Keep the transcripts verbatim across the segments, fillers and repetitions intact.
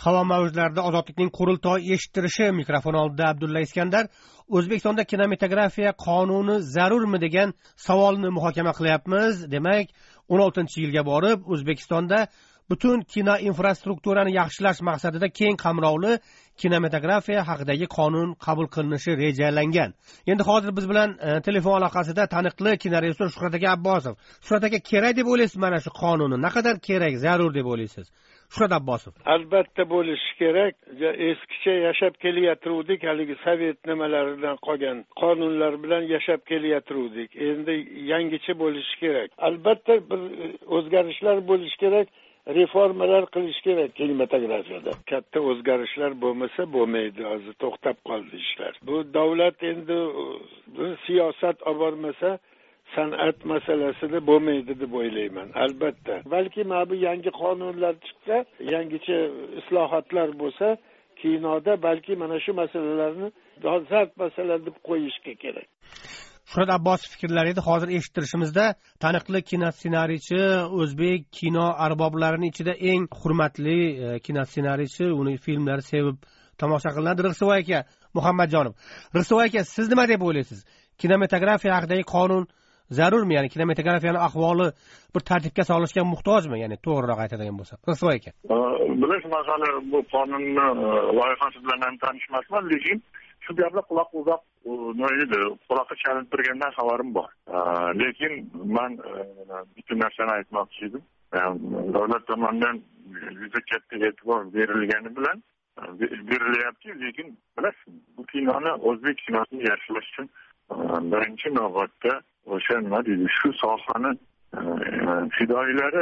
Havo mavjlarida ozodlikning qurultoy eshittirishi mikrofon oldida Abdulla Iskandar. O'zbekistonda kinematografiya qonuni zarurmi degan savolni muhokama qilyapmiz. Demak, o'n oltinchi yilga borib O'zbekistonda butun kino infrastrukturani yaxshilash maqsadida keng qamrovli kinematografiya haqidagi qonun qabul qilinishi rejalangan. Endi hozir biz bilan e, telefon aloqasida taniqli kinorejissor Shuhrat aka Abbosov. Shuhrat aka, kerak deb o'ylaysiz mana shu qonunni? Naqadar kerak, zarur deb o'ylaysiz? Shuhrat Abbosov. Albatta bo'lishi kerak. Eskicha yashab kelyaptirdik, haligi sovet nimalaridan qolgan qonunlar bilan yashab kelyaptirdik. Endi yangicha bo'lishi kerak. Albatta bir o'zgarishlar bo'lishi kerak. Reformalar qilish kerak kinematografiyada. Katta o'zgarishlar bo'lmasa bo'lmaydi. Hozir to'xtab qoldi ishlar. Bu davlat endi siyosat olib bormasa san'at masalasida bo'lmaydi deb o'ylayman. Albatta. Balki mana bu yangi qonunlar chiqsa, yangicha islohotlar bo'lsa, kinoda balki mana shu masalalarni dolzarb masala deb qo'yishga kerak. Shuhrat Abbosov fikrlari edi. Hozir eshittirishimizda taniqli kino ssenariychi, o'zbek kino arboblarining ichida eng hurmatli e, kino ssenariychi, uni filmlari sevib tomosha qilinadi, Rig'soy aka Muhammadjonov. Rig'soy aka, siz nima deb o'ylaysiz? Kinematografiya haqidagi qonun zarurmi? Ya'ni kinematografiyani ahvoli bir tartibga solishga muhtojmi? Ya'ni to'g'riroq aytadigan bo'lsa. Rig'soy aka. Bilish masala bu qonunni loyihasi bilan ham tanishmasman, lekin shu gaplar quloq uzoq nima edi, quloqqa chalinib turgandan xabarim bor. Lekin men bitta narsani aytmoqchi edim. Davlat tomonidan juda katta e'tibor berilgani bilan berilyapti, lekin bilasiz, bu kinoni, o'zbek kinosini yaxshilash uchun birinchi navbatda o'sha nima deydi, shu sohani fidoyilari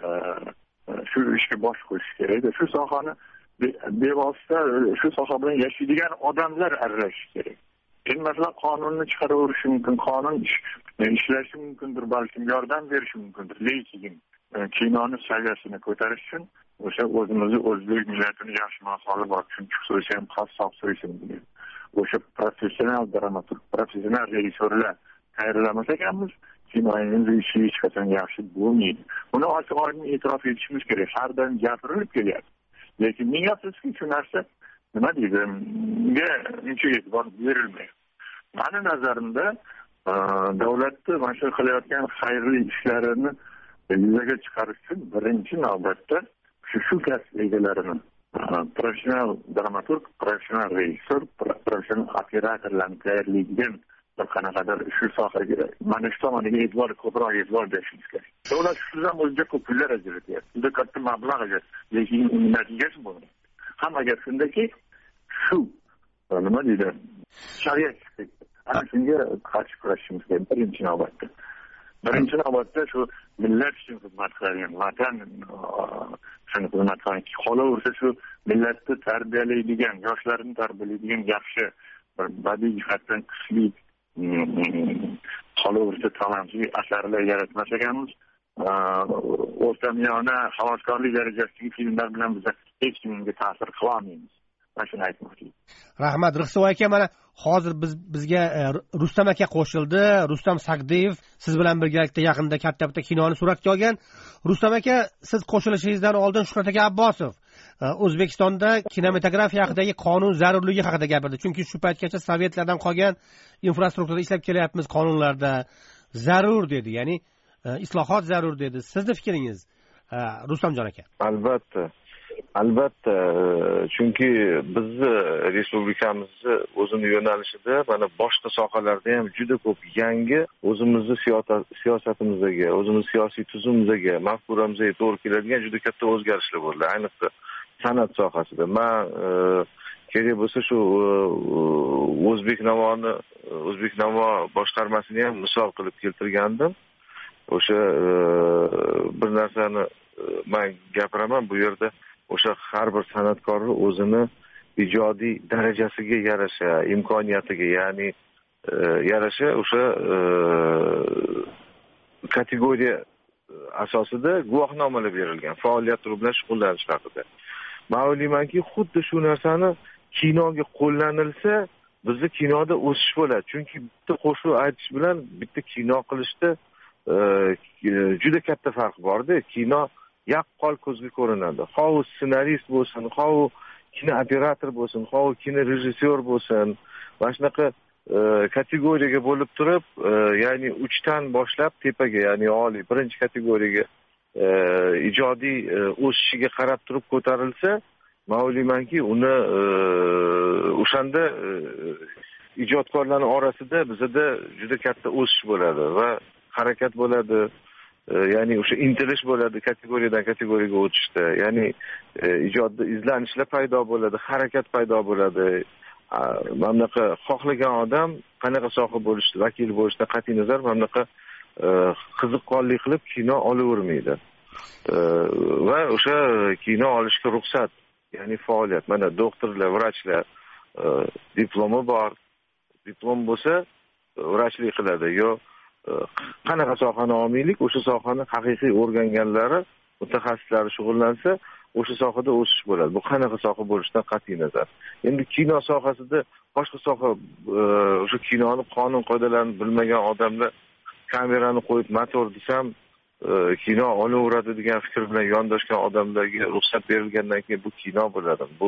shu ishga bosh qo'yish kerak. Shu sohani bevosita shu soha bilan yashaydigan odamlar aralashishi kerak. Endi masalan qonunni chiqaraverishi mumkin, qonun ishlashi mumkindir, balki yordam berishi mumkindir. Lekin kinoni saviyasini ko'tarish uchun o'sha o'zimizni o'zbek millatini yaxshi maqoli bor, chunki so'ysa ham qassob so'ysin degan. O'sha professional dramaturg, professional rejissyorlar tayyorlamas ekanmiz, kinoning ishi hech qachon yaxshi bo'lmaydi. Buni ochiq-oydin e'tirof etishimiz kerak. Har doim gapirilib kelyapti. Lekin ming afsuski shu narsa nima deydi, unga uncha e'tibor berilmaydi. Mani nazarimda davlatni mana shu qilayotgan xayrli ishlarini yuzaga chiqarish uchun birinchi navbatda shu shu kasb egalarini, professional dramaturg, professional rejissor, professional operatorlarni tayyorlaydigan bir qanaqadir shu sohaga mana shu tomoniga e'tibor ko'proq e'tibor berishimiz kerak. Davlat shudan o'ziga ko'p pullar ajratyapti, juda katta mablag' ajratyapti, lekin natijasi bo'lmaydi. Hamma gap shundaki, shu nima deydi, shariat ana shunga qarshi kurashishimiz kerak birinchi navbatda. Birinchi navbatda shu millat uchun xizmat qiladigan, vatan shuni xizmat qiladigan, qolaversa shu millatni tarbiyalaydigan, yoshlarni tarbiyalaydigan yaxshi bir badiiy jihatdan kuchli qolaversa talantli asarlar yaratmas ekanmiz. O'rtamiyona havaskorlik darajasidagi filmlar bilan biz hech kimga ta'sir qila olmaymiz. Mana shuni aytmoqchi. Rahmat. Rig'soy aka, mana hozir biz bizga Rustam aka qo'shildi. Rustam Sagdiyev siz bilan birgalikda yaqinda katta bitta kinoni suratga olgan. Rustam aka, siz qo'shilishingizdan oldin Shuhrat aka Abbosov O'zbekistonda kinematografiya haqidagi qonun zarurligi haqida gapirdi. Chunki shu paytgacha sovetlardan qolgan infrastrukturada ishlab kelyapmiz, qonunlarda zarur dedi. Ya'ni islohot zarur dedi. Sizning fikringiz, Rustamjon aka? Albatta. Albatta, chunki bizni respublikamizni o'zini yo'nalishida mana boshqa sohalarda ham juda ko'p yangi o'zimizni siyosatimizga, o'zimiz siyosiy tuzumimizga, mafkuramizga to'g'ri keladigan juda katta o'zgarishlar bo'ldi. Ayniqsa san'at sohasida. Men kerak bo'lsa shu o'zbek navoni, o'zbek navo boshqarmasini ham misol qilib keltirgandim. O'sha bir narsani men gapiraman, bu yerda o'sha har bir san'atkorni o'zini ijodiy darajasiga yarasha, imkoniyatiga, ya'ni yarasha o'sha kategoriya asosida guvohnomalar berilgan, faoliyat turi bilan shug'ullanish haqida. Men o'ylaymanki, xuddi shu narsani kinoga qo'llanilsa, bizda kinoda o'sish bo'ladi. Chunki bitta qo'shiq aytish bilan bitta kino qilishda juda katta farq bor-da. Kino yaqqol ko'zga ko'rinadi. Xo'u ssenarist bo'lsin, xo'u kino operator bo'lsin, xo'u kino rejissyor bo'lsin, mana shunaqa kategoriyaga bo'lib turib, ya'ni uchdan boshlab tepaga, ya'ni oliy birinchi kategoriyaga ijodiy o'sishiga qarab turib ko'tarilsa, men o'ylaymanki, uni o'shanda ijodkorlarning orasida bizda juda katta o'sish bo'ladi va harakat bo'ladi. Ya'ni o'sha intilish bo'ladi kategoriyadan kategoriyaga o'tishda. Ya'ni ijodda izlanishlar paydo bo'ladi, harakat paydo bo'ladi. Mana bunaqa xohlagan odam qanaqa soha bo'lishni, vakil bo'lishdan qat'iy nazar mana bunaqa qiziqqonlik qilib kino olavermaydi. Va o'sha kino olishga ruxsat, ya'ni faoliyat. Mana doktorlar, vrachlar diplomi bor. Diplom bo'lsa vrachlik qiladi. Yo qanaqa sohani olmaylik, o'sha sohani haqiqiy o'rganganlari, mutaxassislari shug'ullansa, o'sha sohada o'sish bo'ladi. Bu qanaqa soha bo'lishidan qat'iy nazar. Endi kino sohasida boshqa soha, o'sha kinoni qonun qoidalarini bilmagan odamlar kamerani qo'yib motor desam, kino olaveradi degan fikr bilan yondashgan odamlarga ruxsat berilgandan keyin bu kino bo'ladi. Bu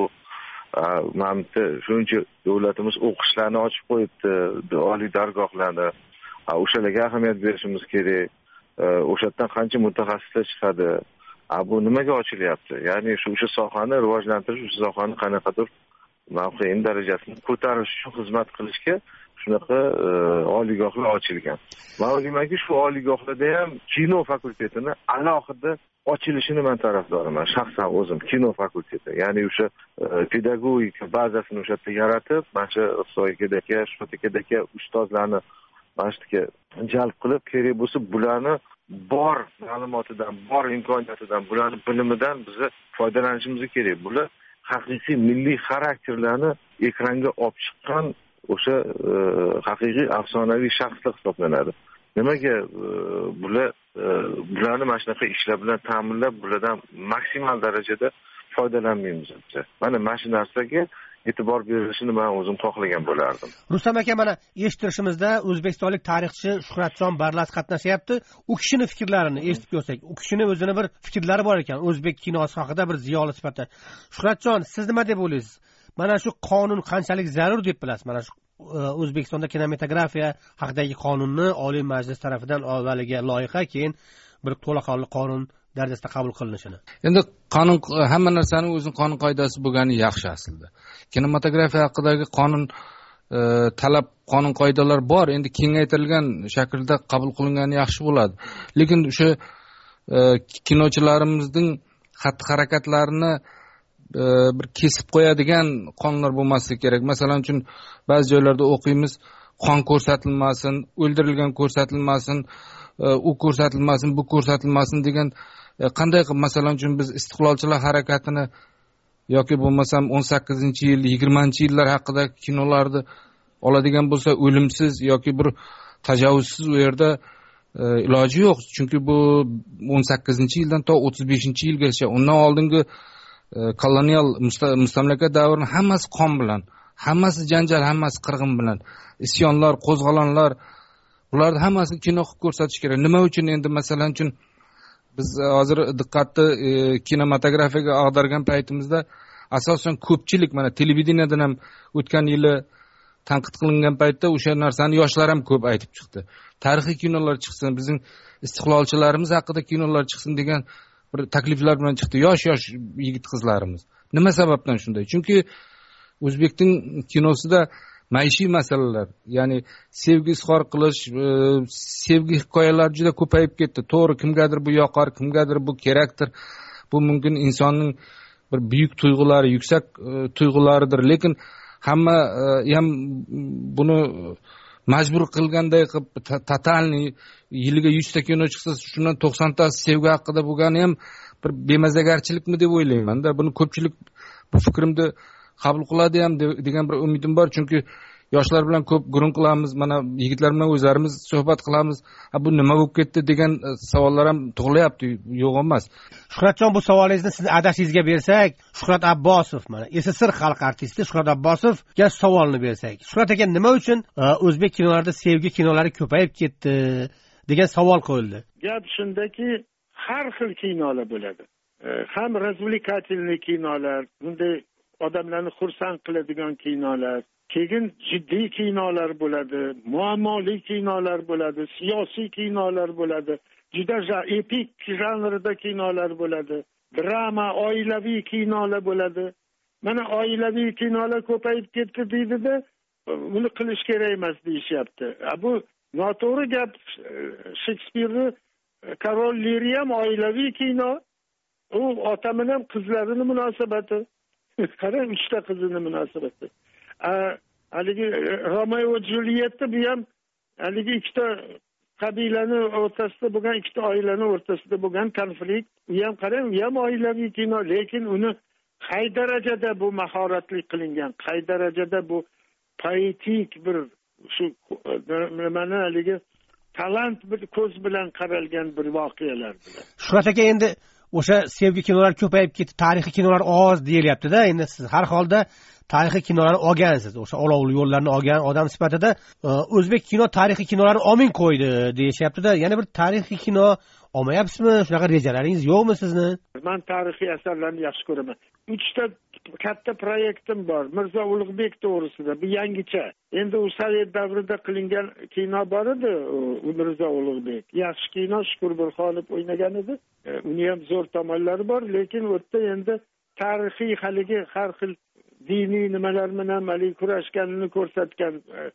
mamta shuncha davlatimiz o'qishlarni ochib qo'yibdi, oliy dargohlarni. O'shalarga ahamiyat berishimiz kerak. O'shadan qancha mutaxassislar chiqadi. Bu nimaga ochilyapti? Ya'ni shu o'sha sohani rivojlantirish, o'sha sohani qanaqadir mavqeini darajasini ko'tarish uchun xizmat qilishga shunaqa oliygohlar ochilgan. Men o'ylaymanki, shu oliygohlarda ham kino fakultetini alohida ochilishini men tarafdoriman, shaxsan o'zim kino fakulteti. Ya'ni o'sha pedagogika bazasini o'sha yerda yaratib, mana shu Iqtisodiyotga, Shotikaga ustozlarni mana shu yerga jalb qilib, kerak bo'lsa bularni bor ma'lumotidan, bor imkoniyatidan, bularning bilimidan biz foydalanishimiz kerak. Bular haqiqiy milliy xarakterlarni ekranga olib chiqqan o'sha haqiqiy afsonaviy shaxslar hisoblanadi. Nimaga bular bularni mana shunaqa ishlar bilan ta'minlab, bulardan maksimal darajada foydalanmaymiz. Mana mana shu narsaga e'tibor berilishini men o'zim xohlagan bo'lardim. Rustam aka, mana eshittirishimizda o'zbekistonlik tarixchi Shuhratjon Barlas qatnashyapti. U kishining fikrlarini eshitib ko'rsak, u kishining o'zini bir fikrlari bor ekan, o'zbek kinosi haqida bir ziyoli sifatida. Shuhratjon, siz nima deb o'ylaysiz? Mana shu qonun qanchalik zarur deb bilasiz? Mana shu O'zbekistonda kinematografiya haqidagi qonunni Oliy Majlis tomonidan avvaliga loyiha, keyin bir to'laqonli qonun darajasida qabul qilinishini. Endi qonun, hamma narsaning o'zining qonun qoidasi bo'lgani yaxshi aslida. Kinematografiya haqidagi qonun talab, qonun qoidalar bor. Endi kengaytirilgan shaklda qabul qilingani yaxshi bo'ladi. Lekin o'sha kinochilarimizning xatti-harakatlarini bir kesib qo'yadigan qonunlar bo'lmasligi kerak. Masalan uchun ba'zi joylarda o'qiymiz, qon ko'rsatilmasin, o'ldirilgan ko'rsatilmasin, u ko'rsatilmasin, bu ko'rsatilmasin degan qanday qilib, masalan uchun biz istiqlolchilar harakatini yoki bo'lmasam o'n sakkizinchi yil, yigirmanchi yillar haqida kinolarni oladigan bo'lsa, o'limsiz yoki bir tajovuzsiz u yerda iloji yo'q. Chunki bu o'n sakkizinchi yildan to o'ttiz beshinchi yilgacha, undan oldingi kolonial mustamlaka davrini hammasi qon bilan, hammasi janjal, hammasi qirg'in bilan, isyonlar, qo'zg'olonlar, bularni hammasini kino qilib ko'rsatish kerak. Nima uchun endi masalan uchun biz hozir diqqatni kinematografiyaga ag'dargan paytimizda asosan ko'pchilik, mana televideniyadan ham o'tgan yili tanqid qilingan paytda o'sha narsani yoshlar ham ko'p aytib chiqdi. Tarixiy kinolar chiqsin, bizning istiqlolchilarimiz haqida kinolar chiqsin degan bir takliflar bilan chiqdi yosh-yosh yigit qizlarimiz. Nima sababdan shunday? Chunki o'zbekning kinosida maishiy masalalar, ya'ni sevgi izhor qilish, sevgi hikoyalari juda ko'payib ketdi. To'g'ri, kimgadir bu yoqar, kimgadir bu kerakdir. Bu mumkin insonning bir buyuk tuyg'ulari, yuksak tuyg'ularidir. Lekin hamma ham buni majbur qilganday qilib totalniy yiliga yuz ta kino chiqsa, shundan to'qsontasi sevgi haqida bo'lgani ham bir bemazagarchilikmi deb o'ylayman-da. Buni ko'pchilik bu fikrimni qabul qiladi ham degan bir umidim bor. Chunki yoshlar bilan ko'p gurung qilamiz, mana yigitlar bilan o'zlarimiz suhbat qilamiz. Ha, bu nima bo'lib ketdi degan savollar ham tug'ilyapti, yo'q emas. Shuhratjon, bu savolingizni sizni adashingizga bersak, Shuhrat Abbosov, mana SSR xalq artisti Shuhrat Abbosovga savolni bersak. Shuhrat aka, nima uchun o'zbek kinolarida sevgi kinolari ko'payib ketdi degan savol qo'yildi. Gap shundaki, har xil kinolar bo'ladi. Ham razvlikatelniy kinolar, bunday odamlarni xursand qiladigan kinolar, keyin jiddiy kinolar bo'ladi, muammoli kinolar bo'ladi, siyosiy kinolar bo'ladi, juda epik janrida kinolar bo'ladi, drama, oilaviy kinolar bo'ladi. Mana oilaviy kinolar ko'payib ketdi deydi-da, buni qilish kerak emas deyishyapti. Bu noto'g'ri gap. Shekspirni Korol Liri ham oilaviy kino. U ota bilan qizlarini munosabati. Qarang, uchta qizini munosabati. Haligi Romeo va Julietta bu ham haligi ikkita qabilani o'rtasida bo'lgan, ikkita oilaning o'rtasida bo'lgan konflikt. U ham qarang, u ham oilaviy kino, lekin uni qay darajada bu mahoratli qilingan, qay darajada bu poetik bir shu nimani haligi talant bir ko'z bilan qaralgan bir voqealar bilan. Shuhrat aka, endi o'sha sevgi kinolar ko'payib ketdi, tarixiy kinolar oz deyilyapti-da. Endi siz har holda tarixiy kinolarni olgansiz. O'sha olovli yo'llarni olgan odam sifatida o'zbek kino tarixiy kinolarni olmay qo'ydi deyishyapti-da. Yana bir tarixiy kino olmayapsizmi? Shunaqa rejalaringiz yo'qmi sizni? Men tarixiy asarlarni yaxshi ko'raman. Uchta katta proyektim bor. Mirzo Ulug'bek to'g'risida. Bu yangicha. Endi u Sovet davrida qilingan kino bor edi, u Mirzo Ulug'bek. Yaxshi kino, Shukur Burxonov o'ynagan edi. Uni ham zo'r tomonlari bor, lekin u yerda endi tarixiy haligi har xil diniy nimalar bilan hali kurashganini ko'rsatgan,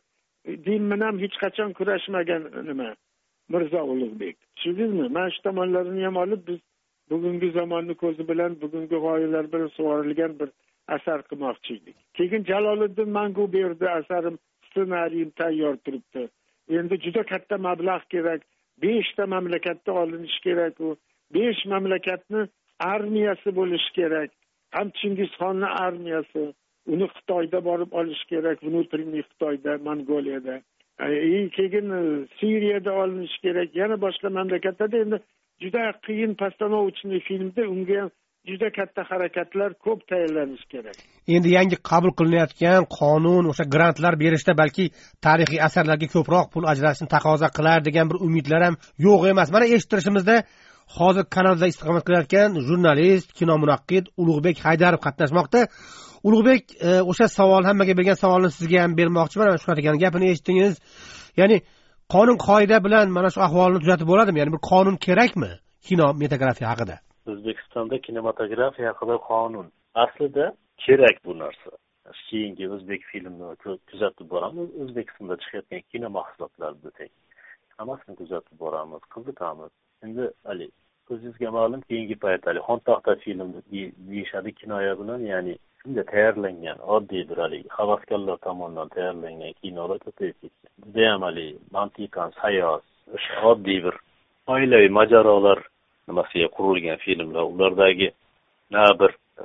din bilan hech qachon kurashmagan nima Mirzo Ulug'bek. Tushundingizmi? Mana shu tomonlarini ham olib biz bugungi zamonni ko'zi bilan, bugungi g'oyalar bilan sug'orilgan bir asar qilmoqchi edik. Keyin Jaloliddin Manguberdi asarim, ssenariyim tayyor turibdi. Endi juda katta mablag' kerak. besh ta mamlakatda olinish kerak u. besh mamlakatni armiyasi bo'lish kerak. Ham Chingizxonning armiyasi, uni Xitoyda borib olish kerak, внутренний Xitoyda, Mongoliyada. E, keyin Suriyada olinish kerak, yana boshqa mamlakatlarda. Endi juda qiyin постановочный filmda unga ham juda katta harakatlar, ko'p tayyorlanish kerak. Endi yangi qabul qilinayotgan qonun o'sha grantlar berishda balki tarixiy asarlarga ko'proq pul ajratishni taqozo qilar degan bir umidlar ham yo'q emas. Mana eshittirishimizda hozir kanalda istiqomat qilayotgan jurnalist, kino munaqqid Ulug'bek Haydarov qatnashmoqda. Ulug'bek, o'sha savol, hammaga bergan savolni sizga ham bermoqchiman. Mana shunaqa degan gapini eshitdingiz. Ya'ni qonun qoida bilan mana shu ahvolni tuzatib bo'ladimi? Ya'ni bir qonun kerakmi kinematografiya haqida? O'zbekistonda kinematografiya haqida qonun aslida kerak bu narsa. Keyingi o'zbek filmini kuzatib boramiz, O'zbekistonda chiqayotgan kino mahsulotlarini tek hammasini kuzatib boramiz, qiziqamiz. Endi ali o'zingizga ma'lum, keyingi paytda ali Xontaxta filmi deyishadi kinoya bilan, ya'ni shunday tayyorlangan oddiy bir ali havaskorlar tomonidan tayyorlangan kinolar ko'payib ketgan. Juda ham ali mantiqan, sayos, o'sha oddiy bir oilaviy majarolar nimasiga qurilgan filmlar, ulardagi na bir e,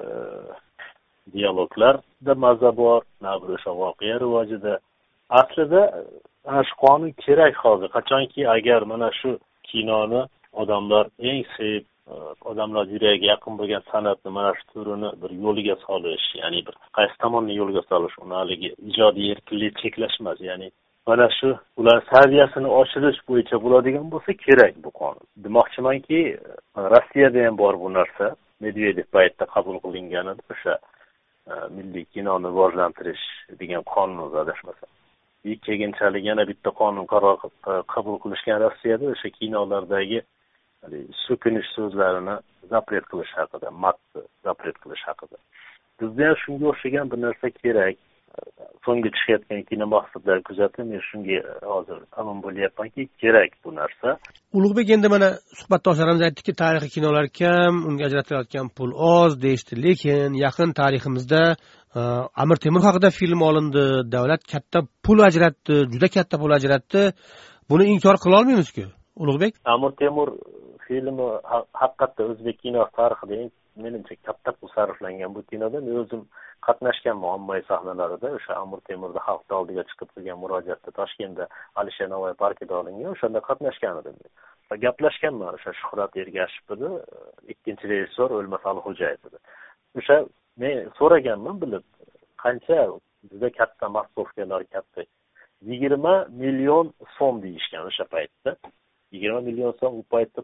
dialoglarda maza bor, na bir o'sha voqea rivojida. Aslida ana shu qonun kerak hozir. Qachonki agar mana shu kinoni odamlar eng sevib, odamlar yuragiga yaqin bo'lgan san'atni mana shu turini bir yo'liga solish, ya'ni bir qaysi tomonni yo'lga solish, uni haligi ijodiy erkinlik cheklashmas, ya'ni mana shu ular saviyasini oshirish bo'yicha bo'ladigan bo'lsa kerak bu qonun. Demoqchimanki, Rossiyada ham bor bu narsa. Medvedev paytida qabul qilingan edi o'sha milliy kinoni rivojlantirish degan qonun adashmasam. Keyinchalik yana bitta qonun qaror qabul qilishgan Rossiyada o'sha kinolardagi so'kinish so'zlarini zapret qilish haqida, matni zapret qilish haqida. Bizda ham shunga o'xshagan bir narsa kerak. So'nggi chiqayotgan kino mahsulotlari kuzatib, men shunga hozir amin bo'lyapmanki, kerak bu narsa. Ulug'bek, endi mana suhbatdoshlarimiz aytdiki, tarixiy kinolar kam, unga ajratilayotgan pul oz deyishdi, lekin yaqin tariximizda Amir Temur haqida film olindi, davlat katta pul ajratdi, juda katta pul ajratdi. Buni inkor qila olmaymiz-ku, Ulug'bek? Amir Temur filmi haqiqatda o'zbek kino tarixida menimcha katta pul sarflangan bu kinoda. Men o'zim qatnashganman ommaviy sahnalarida. O'sha Amir Temurda xalq oldiga chiqib turgan murojaatda Toshkentda Alisher Navoiy parkida olingan. O'shanda qatnashgan edim. Va gaplashganman o'sha Shuhrat Ergashev edi, ikkinchi rejissor O'lmas Alxo'jayev edi. O'sha men so'raganman, bilib, qancha juda katta maskovkalar, katta yigirma million so'm deyishgan o'sha paytda. yigirma million so'm u paytda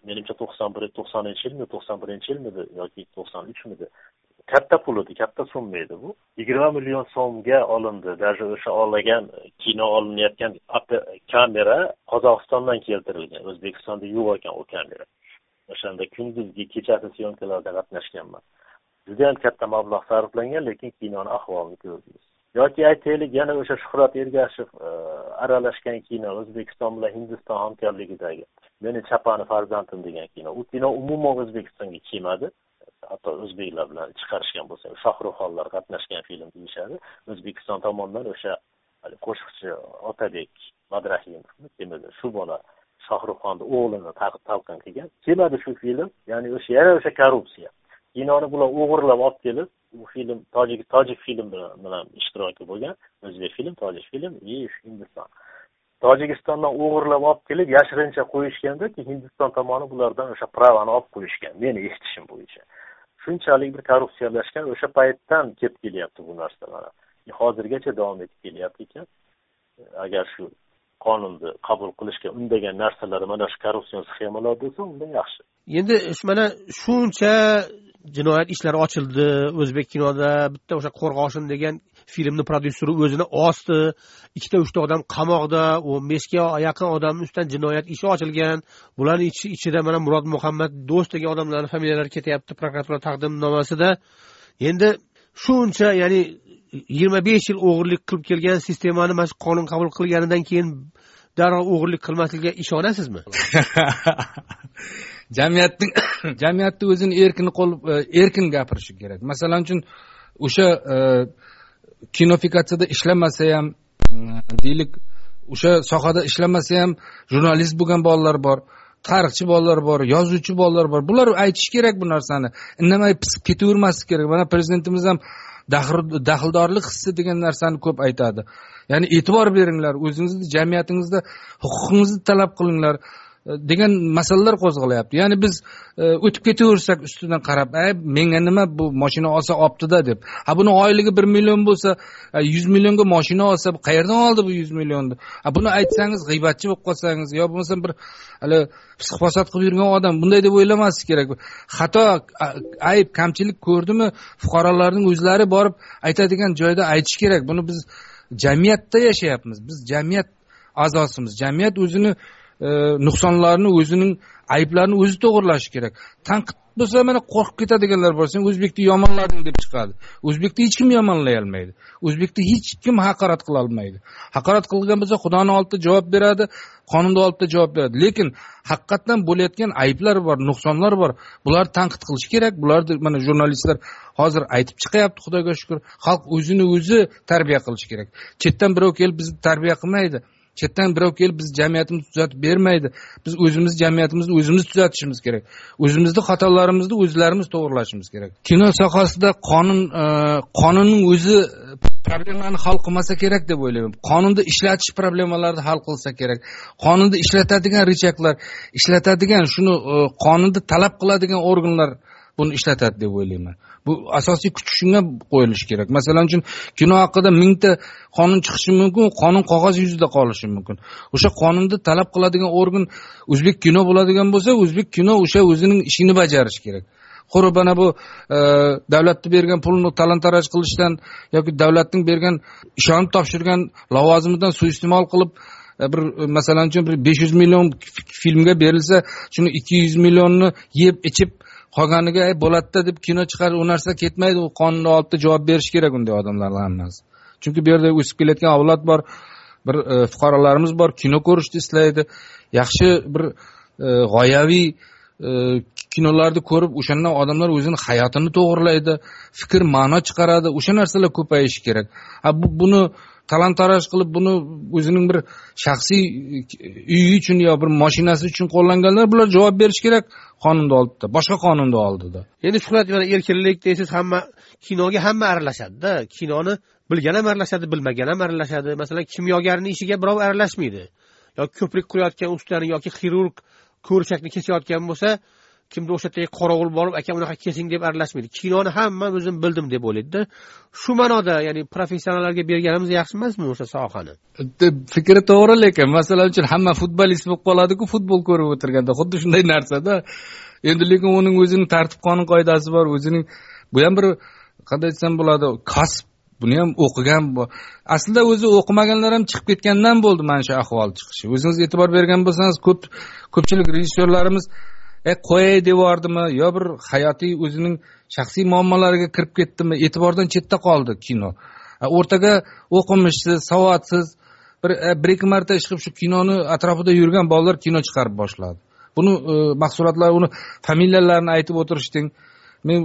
menimcha to'qson bir to'qsoninchi yilmi to'qson birinchi yilmidi yoki to'qson uchmidi katta pul edi, katta summa edi bu. yigirma million so'mga olindi. Даже o'sha olagan kino olinayotgan kamera Qozog'istondan keltirilgan. O'zbekistonda yo'q ekan u kamera. O'shanda kunduzgi kechasi syomkalarda qatnashganman. Juda ham katta mablag' sarflangan, lekin kinoni ahvolini ko'rdingiz. Yoki aytaylik, yana o'sha Shuhrat Ergashev aralashgan kino, O'zbekiston bilan Hindiston hamkorligidagi Meni Chapani farzandim degan kino. U kino umuman O'zbekistonga kelmadi. Hatto o'zbeklar bilan chiqarishgan bo'lsa, Shohruxxonlar qatnashgan film deyishadi. O'zbekiston tomonidan o'sha qo'shiqchi Otabek Madrahimov kelmadi. Shu bola Shohruxxonning o'g'lini talqin qilgan. Kelmadi shu film. Ya'ni o'sha yana o'sha korrupsiya. Kinoni bular o'g'irlab olib kelib, bu film tojik tojik film bilan ishtiroki bo'lgan. O'zbek film, tojik film, и Hindiston. Tojikistondan o'g'irlab olib kelib yashirincha qo'yishganda, ki Hindiston tomoni bulardan o'sha pravani olib qo'yishgan. Meni eshitishim bo'yicha. Shunchalik bir korrupsiyalashgan o'sha paytdan kelib kelyapti bu narsalar. Hozirgacha davom etib kelyapti ekan. Agar shu qonunni qabul qilishga undagan narsalar mana shu korrupsion sxemalar bo'lsa, unda yaxshi. Endi mana shuncha jinoyat ishlari ochildi o'zbek kinoda. Bitta o'sha Qo'rg'oshin degan filmni prodyuseri o'zini osdi. Ikkita uchta odam qamoqda, o'n beshga yaqin odam ustidan jinoyat ishi ochilgan. Bularning ichi ichida mana Murod Muhammad Do'st degan odamlarning familiyalari ketyapti prokuratura taqdimnomasida. Endi shuncha, ya'ni yigirma besh yil o'g'irlik qilib kelgan sistemani mana shu qonun qabul qilganidan keyin darrov o'g'irlik qilmasligiga ishonasizmi? Jamiyatning jamiyatda o'zini erkin qolib erkin gapirishi kerak. Masalan uchun o'sha kinofikatsiyada ishlamasa ham, deylik, o'sha sohada ishlamasa ham jurnalist bo'lgan bolalar bor, tarixchi bolalar bor, yozuvchi bolalar bor. Bular aytish kerak bu narsani. Indamay pisib ketavermaslik kerak. Mana prezidentimiz ham daxldorlik hissi degan narsani ko'p aytadi. Ya'ni e'tibor beringlar, o'zingizning jamiyatingizda huquqingizni talab qilinglar degan masalalar qo'zg'alyapti. Ya'ni biz o'tib ketaversak ustidan qarab, "Ay, menga nima bu mashina olsa optida" deb. Ha buni oyligi bir million bo'lsa, yuz millionga mashina olsa, qayerdan oldi bu yuz millionni? Ha buni aytsangiz, g'iybatchi bo'lib qolsangiz, yo bo'lmasa bir hali psixofasad qilib yurgan odam bunday deb o'ylamaslik kerak. Xato, ayb, kamchilik ko'rdimi, fuqarolarning o'zlari borib aytadigan joyda aytish kerak. Buni biz jamiyatda yashayapmiz. Biz jamiyat a'zosimiz. Jamiyat o'zini nuqsonlarni, o'zining ayblarini o'zi to'g'irlashi kerak. Tanqid bo'lsa mana qo'rqib ketadiganlar bor. Sen o'zbekni yomonlading deb chiqadi. O'zbekni hech kim yomonlay olmaydi. O'zbekni hech kim haqorat qila olmaydi. Haqorat qilgan bo'lsa Xudoning oldida javob beradi, qonunning oldida javob beradi. Lekin haqiqatan bo'layotgan ayblar bor, nuqsonlar bor. Bularni tanqid qilish kerak. Bularni mana jurnalistlar hozir aytib chiqyapti, Xudoga shukr. Xalq o'zini o'zi tarbiya qilish kerak. Chetdan birov kelib bizni tarbiya qilmaydi. Chetdan birov kelib biz jamiyatimizni tuzatib bermaydi. Biz o'zimiz jamiyatimizni o'zimiz tuzatishimiz kerak. O'zimizning xatolarimizni o'zlarimiz to'g'rilashimiz kerak. Kino sohasida qonun qonunning o'zi problemani hal qilmasa kerak deb o'ylayman. Qonunda ishlatish problemalarni hal qilsa kerak. Qonunda ishlatadigan richaklar, ishlatadigan shuni qonunda talab qiladigan organlar buni ishlatadi deb o'ylayman. Bu asosiy kuch shunga qo'yilishi kerak. Masalan uchun kino haqida mingta qonun chiqishi mumkin, qonun qog'oz yuzida qolishi mumkin. O'sha qonunda talab qiladigan organ o'zbek kino bo'ladigan bo'lsa, o'zbek kino o'sha o'zining ishini bajarishi kerak. Xo'rob ana bu davlatning bergan pulni talon-taroj qilishdan yoki davlatning bergan ishonib topshirgan lavozimidan suiiste'mol qilib bir masalan uchun bir besh yuz million filmga berilsa, shuni ikki yuz millionni yeb ichib qolganiga bo'ladida deb kino chiqarib, u narsa ketmaydi. U qonunning oldida javob berish kerak unday odamlarga hammasi. Chunki bu yerda o'sib kelayotgan avlod bor, bir fuqarolarimiz bor, kino ko'rishni istaydi. Yaxshi bir g'oyaviy kinolarni ko'rib, o'shandan odamlar o'zining hayotini to'g'rilaydi, fikr, ma'no chiqaradi. O'sha narsalar ko'payishi kerak. Ha bu buni talon-taroj qilib, buni o'zining bir shaxsiy uyi uchun yo bir mashinasi uchun qo'llanganlar, bular javob berish kerak qonunning oldida, boshqa qonunning oldida. Endi Shuhrat, mana erkinlik deysiz, hamma kinoga hamma aralashadi-da. Kinoni bilgan ham aralashadi, bilmagan ham aralashadi. Masalan, kimyogarning ishiga birov aralashmaydi. Yoki ko'prik qurayotgan ustani yoki xirurg ko'rshakni kesayotgan bo'lsa, kimdir o'sha yerga qorovul borib aka unaqa kesing deb aralashmaydi. Kinoni hamma o'zim bildim deb o'ylaydi-da. Shu ma'noda, ya'ni professionallarga berganimiz yaxshi emasmi o'sha sohani? Fikri to'g'ri, lekin masalan uchun hamma futbolist bo'lib qoladi-ku, futbol ko'rib o'tirganda. Xuddi shunday narsa-da. Endi lekin uning o'zining tartib qonun qoidasi bor, o'zining bu ham bir qanday desam bo'ladi, kasb. Buni ham o'qigan. Aslida o'zi o'qimaganlar ham chiqib ketgandan bo'ldi mana shu ahvol chiqishi. O'zingiz e'tibor bergan bo'lsangiz, ko'p ko'pchilik rejissyorlarimiz e qo'yay devordimi yo bir hayotiy o'zining shaxsiy muammolariga kirib ketdimi, e'tibordan chetda qoldi kino. O'rtaga o'qimishsiz, savodsiz bir bir ikki marta ish qilib shu kinoni atrofida yurgan bolalar kino chiqarib boshladi. Buni mahsulotlar, uni familiyalarini aytib o'tirishding. Men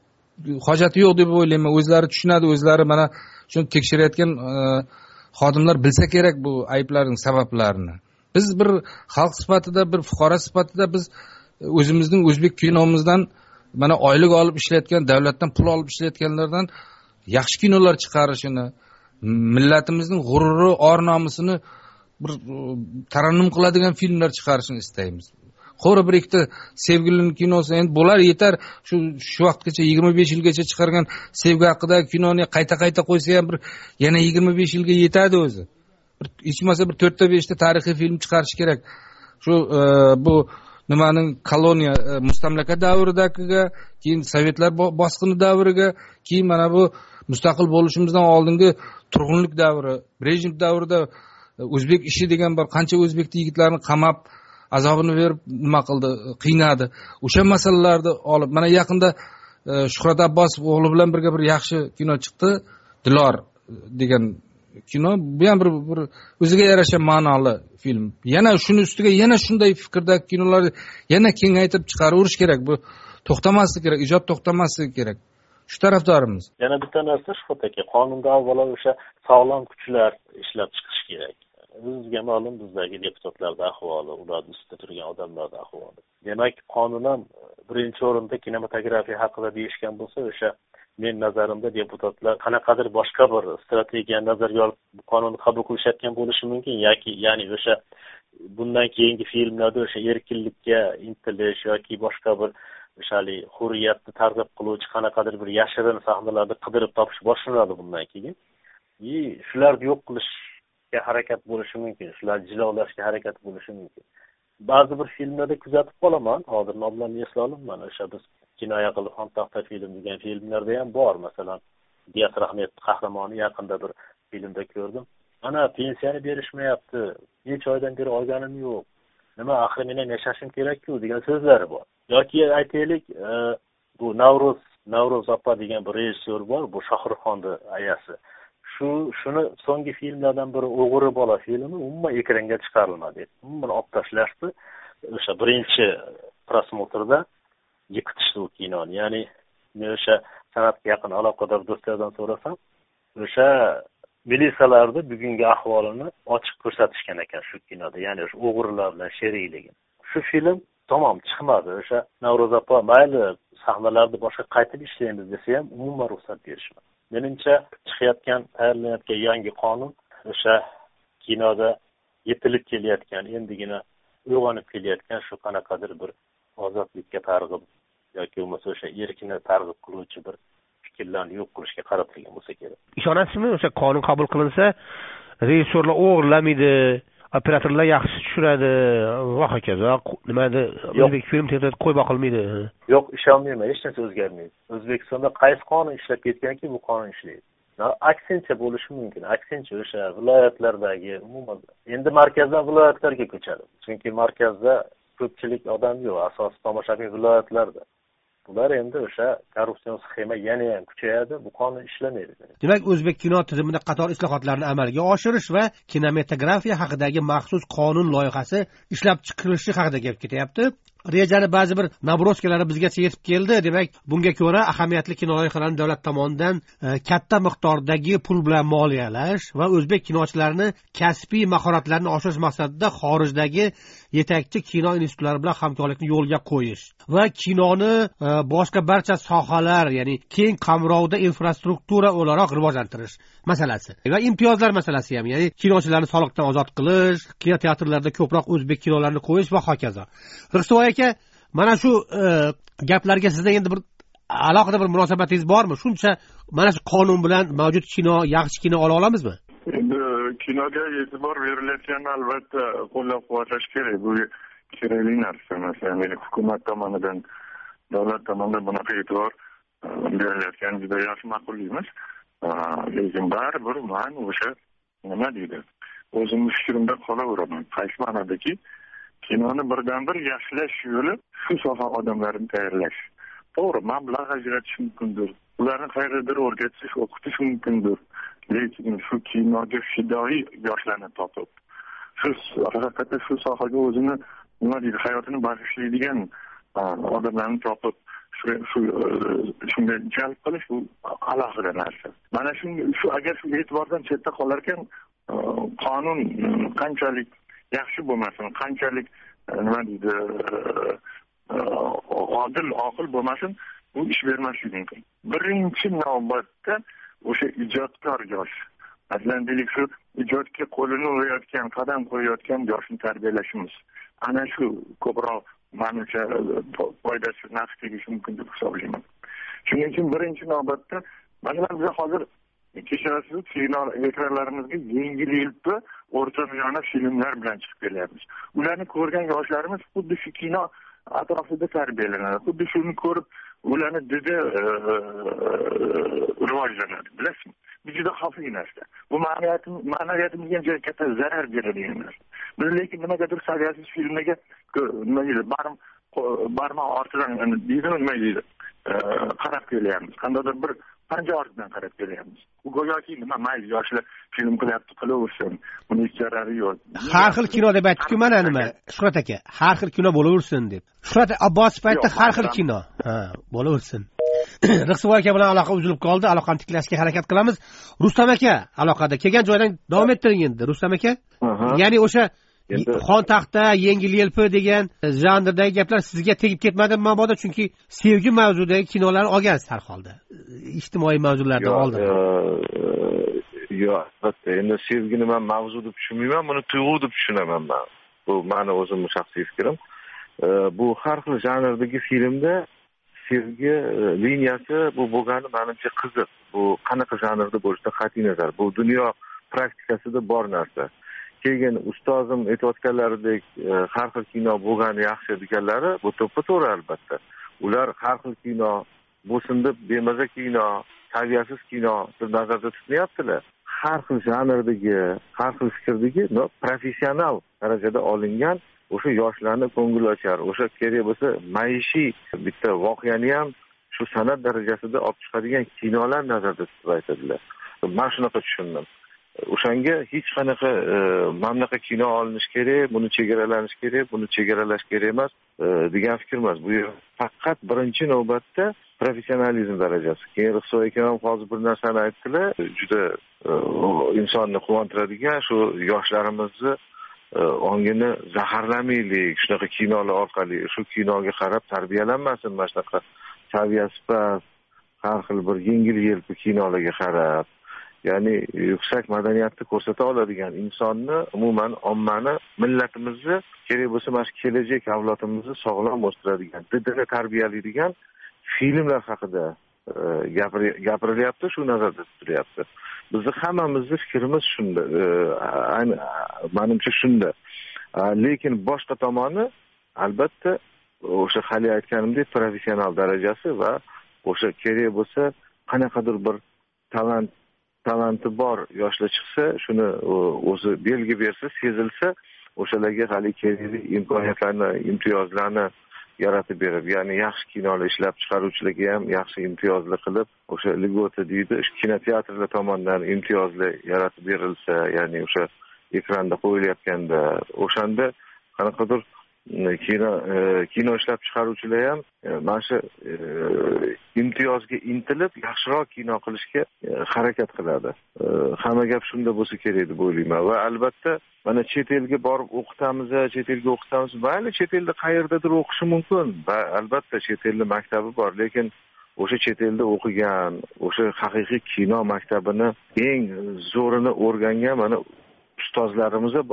hojati yo'q deb o'ylayman. O'zlari tushunadi, o'zlari mana shuni tekshirayotgan xodimlar bilsa kerak bu ayblarning sabablarini. Biz bir xalq sifatida, bir fuqaro sifatida biz o'zimizning o'zbek kinomizdan mana oylik olib ishlayotgan, davlatdan pul olib ishlayotganlardan yaxshi kinolar chiqarishini, millatimizning g'ururi, or nomusini bir tarannum qiladigan filmlar chiqarishini istaymiz. Qo'ri bir ikkita sevgilining kinosi endi bo'lar, yetar. Shu shu vaqtgacha yigirma besh yilgacha chiqargan sevgi haqidagi kinoni qayta-qayta qo'ysa ham bir yana yigirma besh yilga yetadi o'zi. Bir hech bo'lmasa bir to'rt ta besh ta tarixiy film chiqarish kerak. Shu bu nimaning koloniya mustamlaka davridagiga, keyin sovetlar bosqini davriga, keyin mana bu mustaqil bo'lishimizdan oldingi turg'unlik davri, Brejnev davrida o'zbek ishi degan bir qancha o'zbek yigitlarni qamab, azobini berib nima qildi, qiynadi. O'sha masalalarni olib, mana yaqinda Shuhrat Abbosov o'g'li bilan birga bir yaxshi kino chiqdi, Dilor degan kino. Bu ham bir, bir o'ziga yarasha ma'noli film. Yana shuni ustiga yana shunday fikrdagi kinolarni yana kengaytirib chiqaraverish kerak. Bu to'xtamasligi kerak, ijod to'xtamasligi kerak. Shu tarafdorimiz. Yana bitta narsa Shuhrat aka, qonunda avvalo o'sha sog'lom kuchlar ishlab chiqish kerak. Bizga ma'lum bizdagi deputatlarda ahvoli, ular ustida turgan odamlarda ahvoli. Demak, qonun ham birinchi o'rinda kinematografiya haqida deyishgan bo'lsa, o'sha men nazarimda deputatlar qanaqadir boshqa bir strategiya nazarga olib bu qonunni qabul qilishayotgan bo'lishi mumkin, yoki ya'ni o'sha bundan keyingi filmlarda o'sha erkinlikka intilish yoki boshqa bir o'shali hurriyatni targ'ib qiluvchi qanaqadir bir yashirin sahnalarni qidirib topish boshlanadi bundan keyin. И shularni yo'q qilishga harakat bo'lishi mumkin, shularni jilolashga harakat bo'lishi mumkin. Ba'zi bir filmlarda kuzatib qolaman, hozir nomlarini eslay olmayman. O'sha biz Kinoya qilib Xon taxta film degan filmlarda ham bor. Masalan, Diyas Rahmet qahramoni yaqinda bir filmda ko'rdim. Ana pensiyani berishmayapti, necha oydan beri olganim yo'q. Nima axir men ham yashashim kerak-ku degan so'zlari bor. Yoki aytaylik, bu Navro'z Navro'z opa degan bir rejissyor bor, bu Shohruxxonning ayasi. Shu shuni so'nggi filmlardan biri O'g'ri bola filmi umuman ekranga chiqarilmadi. Umuman olib tashlashdi. O'sha birinchi prosmotrda yiqitishdi u kinoni. Ya'ni men o'sha san'atga yaqin aloqador do'stlardan so'rasam, o'sha militsiyalarning bugungi ahvolini ochiq ko'rsatishgan ekan shu kinoda. Ya'ni o'sha o'g'rilar bilan sherikligi. Shu film tamom chiqmadi. O'sha Navro'z opa mayli sahnalarni boshqa qaytib ishlaymiz desa ham umuman ruxsat berishmadi. Menimcha chiqayotgan, tayyorlanayotgan yangi qonun o'sha kinoda yetilib kelayotgan, endigina uyg'onib kelayotgan shu qanaqadir bir ozodlikka targ'ib yoki bo'lmasa o'sha erkini targ'ib qiluvchi bir fikrlarni yo'q qilishga qaratilgan bo'lsa kerak. Ishonasizmi, o'sha qonun qabul qilinsa, rejissyorlar o'g'irlamaydi, operatorlar yaxshi tushiradi va hokazo. Nimada o'zbek film teatrida qo'y boqilmaydi. Yo'q, ishonmayman, hech narsa o'zgarmaydi. O'zbekistonda qaysi qonun ishlab ketganki, bu qonun ishlaydi. Aksincha bo'lishi mumkin. Aksincha o'sha viloyatlardagi umuman endi markazdan viloyatlarga ko'chadi. Chunki markazda ko'pchilik odam yo'q, asosiy tomoshabin viloyatlarda. Bular endi o'sha korrupsion sxema yana ham kuchayadi, bu qonun ishlamaydi. Demak, o'zbek kino tizimida qator islohotlarni amalga oshirish va kinematografiya haqidagi maxsus qonun loyihasi ishlab chiqarilishi haqida gap ketyapti. Rejani ba'zi bir nabroskalari bizgacha yetib keldi. Demak, bunga ko'ra ahamiyatli kino loyihalarini davlat tomonidan katta miqdordagi pul bilan moliyalash va o'zbek kinochilarini kasbiy mahoratlarini oshirish maqsadida xorijdagi yetakchi kino institutlari bilan hamkorlikni yo'lga qo'yish va kinoni boshqa barcha sohalar, ya'ni keng qamrovda infrastruktura o'laroq rivojlantirish masalasi va imtiyozlar masalasi ham, ya'ni kinochilarni soliqdan ozod qilish, kinoteatrlarda ko'proq o'zbek kinolarini qo'yish va hokazo. Rixsoy aka, mana shu gaplarga sizda endi bir alohida bir munosabatingiz bormi? Shuncha mana shu qonun bilan mavjud kino, yaxshi kino ola olamizmi? Endi kinoga e'tibor berilayotganini albatta qo'llab-quvvatlash kerak. Bu kerakli narsa. Masalan, hukumat tomonidan, davlat tomonidan bunaqa e'tibor berilayotgani juda yaxshi, ma'qullaymiz. Lekin baribir men o'sha nima deydi? O'zimning fikrimda qolaveraman. Qaysi ma'nodaki, kinoni birdan bir yaxshilash yo'li shu soha odamlarini tayyorlash. To'g'ri, mablag' ajratish mumkindir. Ularni qayerdadir o'rgatish, o'qitish mumkindir. Lekin shu kinoga fidoyi yoshlarni topib, shu haqiqatda shu sohaga o'zini nima deydi, hayotini bag'ishlaydigan odamlarni topib, shu shunga jalb qilish bu alohida narsa. Mana shu shu agar shu e'tibordan chetda qolar ekan, qonun qanchalik yaxshi bo'lmasin, qanchalik nima deydi, odil, oqil bo'lmasin, bu ish bermasligi mumkin. Birinchi navbatda o'sha ijodkor yosh, masalan deylik, shu ijodga qo'lini urayotgan, qadam qo'yayotgan yoshni tarbiyalashimiz, ana shu ko'proq menimcha foydasi naf tegishi mumkin deb hisoblayman. Shuning uchun birinchi navbatda masalan biz hozir kechirasiz, kino ekranlarimizga yengil-yelpi o'rtamiyona filmlar bilan chiqib kelyapmiz. Ularni ko'rgan yoshlarimiz xuddi shu kino atrofida tarbiyalanadi. Xuddi shuni ko'rib ularni didi rivojlanadi. Bilasizmi? Bu juda xavfli narsa. Bu ma'naviyatimizga juda katta zarar beradigan narsa. Biz lekin nimagadir saviyasiz filmga nima deydi, barm barmoq ortidan deydimi, nima deydi, qarab kelyapmiz. Qandaydir bir panja ortidan qarab kelyapmiz. Bu go'yoki nima, mayli yoshlar film qilyapti, qilaversin. Buni hech zarari yo'q. Har xil kino deb aytdik-ku, mana nima, Shuhrat aka, har xil kino bo'laversin deb. Shuhrat Abbosov aytdi, har xil kino. Ha, bo'laversin. Riqsvoy aka bilan aloqa uzilib qoldi. Aloqani tiklashga harakat qilamiz. Rustam aka aloqada. Kelgan joydan davom ettiring endi, Rustam aka. Ya'ni o'sha xon taxta, yengil-yelpi degan jandrdagi gaplar sizga tegib ketmadimi mabodo? Chunki sevgi mavzudagi kinolar olgansiz har holda. Ijtimoiy mavzulardan oldin. Yo'q, albatta. Endi sevgini men mavzu deb tushunmayman, buni tuyg'u deb tushunaman men. Bu meni o'zimning shaxsiy fikrim. Bu har xil jandrdagi filmda sevgi liniyasi bu bo'lgani menimcha qiziq. Bu qanaqa janrda bo'lishidan qat'iy nazar. Bu dunyo praktikasida bor narsa. Keyin ustozim aytayotganlaridek har xil kino bo'lgani yaxshi deganlari bu to'ppa-to'g'ri albatta. Ular har xil kino bo'lsin deb bemaza kino, saviyasiz kino deb nazarda tutmayaptilar. Har xil janrdagi, har xil fikrdagi professional darajada olingan o'sha yoshlarni ko'ngil ochar, o'sha kerak bo'lsa maishiy bitta voqeani ham shu san'at darajasida olib chiqadigan kinolar nazarda tutib aytadilar. Men shunaqa tushundim. O'shanga hech qanaqa mamlaqa kino olinish kerak, buni chegaralanish kerak, buni chegaralash kerak emas degan fikr emas. Bu faqat birinchi navbatda professionalizm darajasi. Keyin Riqsoy aka ham hozir bir narsani aytdilar, juda insonni quvontiradigan, shu yoshlarimizni ongini zaharlamaylik, shunaqa kinolar orqali shu kinoga qarab tarbiyalanmasin, mana shunaqa saviyasi past, har xil bir yengil-yelpi kinolarga qarab, ya'ni yuksak madaniyatni ko'rsata oladigan insonni, umuman ommani, millatimizni kerak bo'lsa mana shu kelajak avlodimizni sog'lom o'stiradigan, didini tarbiyalaydigan filmlar haqida gapirilyapti, shu nazarda tutilyapti. Bizni hammamizni fikrimiz shunda, menimcha shunda. Lekin boshqa tomoni albatta o'sha hali aytganimdek professional darajasi va o'sha kerak bo'lsa qanaqadir bir talant talanti bor yoshlar chiqsa, shuni o'zi belgi bersa, sezilsa, o'shalarga hali kerakli imkoniyatlarni, imtiyozlarni yaratib berib, ya'ni yaxshi kinolar ishlab chiqaruvchilarga ham yaxshi imtiyozli qilib, o'sha ligota deydi, kinoteatrlar tomonidan imtiyozli yaratib berilsa, ya'ni o'sha ekranda qo'yilayotganda, o'shanda qanaqadir kino kino ishlab chiqaruvchilar ham mana shu imtiyozga intilib yaxshiroq kino qilishga harakat qiladi. Hamma gap shunda bo'lsa kerak deb o'ylayman. Va albatta mana chet elga borib o'qitamiz, chet elga o'qitamiz. Mayli chet elda qayerdadir o'qishi mumkin. Va albatta chet elda maktabi bor, lekin o'sha chet elda o'qigan, o'sha haqiqiy kino maktabini eng zo'rini o'rgangan mana ustozlarimiz bor.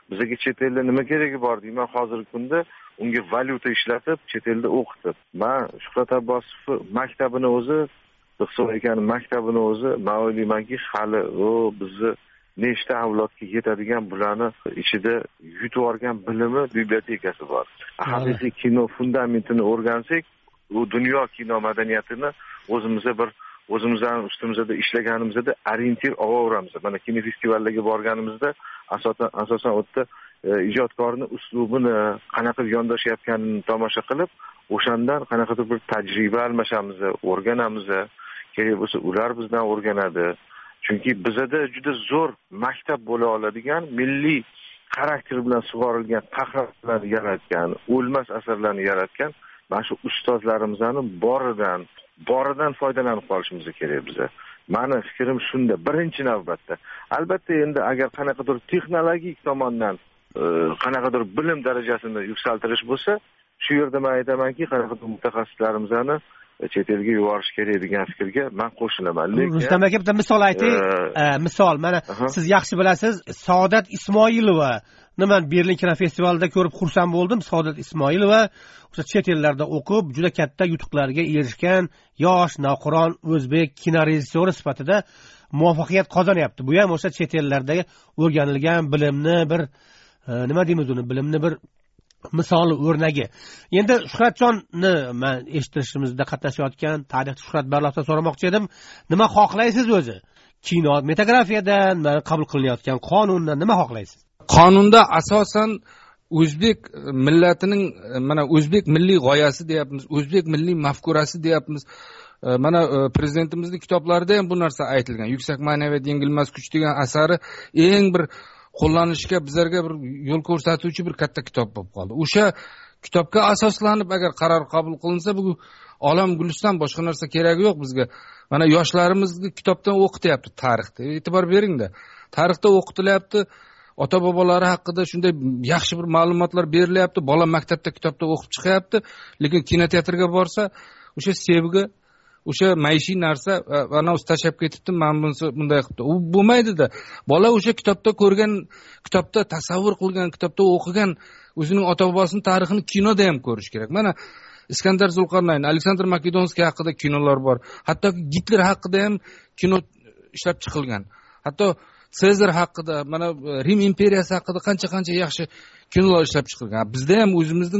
bizga chet elda nima keragi bor deyman hozirgi kunda, unga valyuta ishlatib chet elda o'qitib. Men Shuhrat Abbosov maktabini o'zi, Iqtisod ekani maktabini o'zi men o'ylaymanki, hali o bizni nechta avlodga yetadigan bularni ichida yutib olgan bilimi, bibliotekasi bor. Haqiqiy kino fundamentini o'rgansak, u dunyo kino madaniyatini o'zimizga bir o'zimizdan ustimizda ishlaganimizda orientir olaveramiz. Mana kino festivallarga borganimizda asosan asosan o'tda ijodkorning uslubini, qanaqa yondashayotganini tomosha qilib, o'shandan qanaqadir bir tajriba almashamiz, o'rganamiz. Kerak bo'lsa ular bizdan o'rganadi. Chunki bizda juda zo'r maktab bo'la oladigan, milliy xarakter bilan sug'orilgan qahramonlarni yaratgan, o'lmas asarlarni yaratgan mana shu ustozlarimizni boridan boridan foydalanib qolishimiz kerak biza. Mani fikrim shunda, birinchi navbatda. Albatta endi agar qanaqadir texnologik tomondan qanaqadir bilim darajasini yuksaltirish bo'lsa, shu yerda men aytamanki, qanaqadir mutaxassislarimizni chet elga yuborish kerak degan fikrga men qo'shilaman. Lekin Rustam aka bitta misol ayting. Misol, mana siz yaxshi bilasiz, Saodat Ismoilova nima Berlin kino festivalida ko'rib xursand bo'ldim. Saodat Ismoilova o'sha chet ellarda o'qib, juda katta yutuqlarga erishgan yosh navqiron o'zbek kino rejissyori sifatida muvaffaqiyat qozonyapti. Bu ham o'sha chet ellardagi o'rganilgan bilimni bir nima deymiz uni, bilimni bir misoli o'rnagi. Endi Shuhratjonni men eshittirishimizda qatnashayotgan tarixchi Shuhrat Barlovdan so'ramoqchi edim. Nima xohlaysiz o'zi? Kino metagrafiyadan, qabul qilinayotgan qonundan nima xohlaysiz? Qonunda asosan o'zbek millatining mana o'zbek milliy g'oyasi deyapmiz, o'zbek milliy mafkurasi deyapmiz. Mana prezidentimizning kitoblarida ham bu narsa aytilgan. Yuksak ma'naviyat yengilmas kuch degan asari eng bir qo'llanishga bizlarga bir yo'l ko'rsatuvchi bir katta kitob bo'lib qoldi. O'sha kitobga asoslanib agar qaror qabul qilinsa, bu olam guliston, boshqa narsa keragi yo'q bizga. Mana yoshlarimizni kitobdan o'qityapti tarixda. E'tibor beringda. Tarixda o'qitilyapti. Ota bobolari haqida shunday yaxshi bir ma'lumotlar berilyapti. Bola maktabda kitobda o'qib chiqyapti, lekin kinoteatrga borsa, o'sha sevgi, o'sha maishiy narsa ana o'zi tashab ketibdi, men bunisi bunday qilibdi. U bo'lmaydi-da. Bola o'sha kitobda ko'rgan, kitobda tasavvur qilgan, kitobda o'qigan o'zining ota bobosining tarixini kinoda ham ko'rish kerak. Mana Iskandar Zulqarnayn, Aleksandr Makedonskiy haqida kinolar bor. Hatto Gitler haqida ham kino ishlab chiqilgan. Hatto Sezar haqida, mana Rim imperiyasi haqida qancha-qancha yaxshi kinolar ishlab chiqilgan. Bizda ham o'zimizning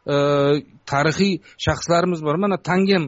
tarixiy shaxslarimiz bor. Mana Tangem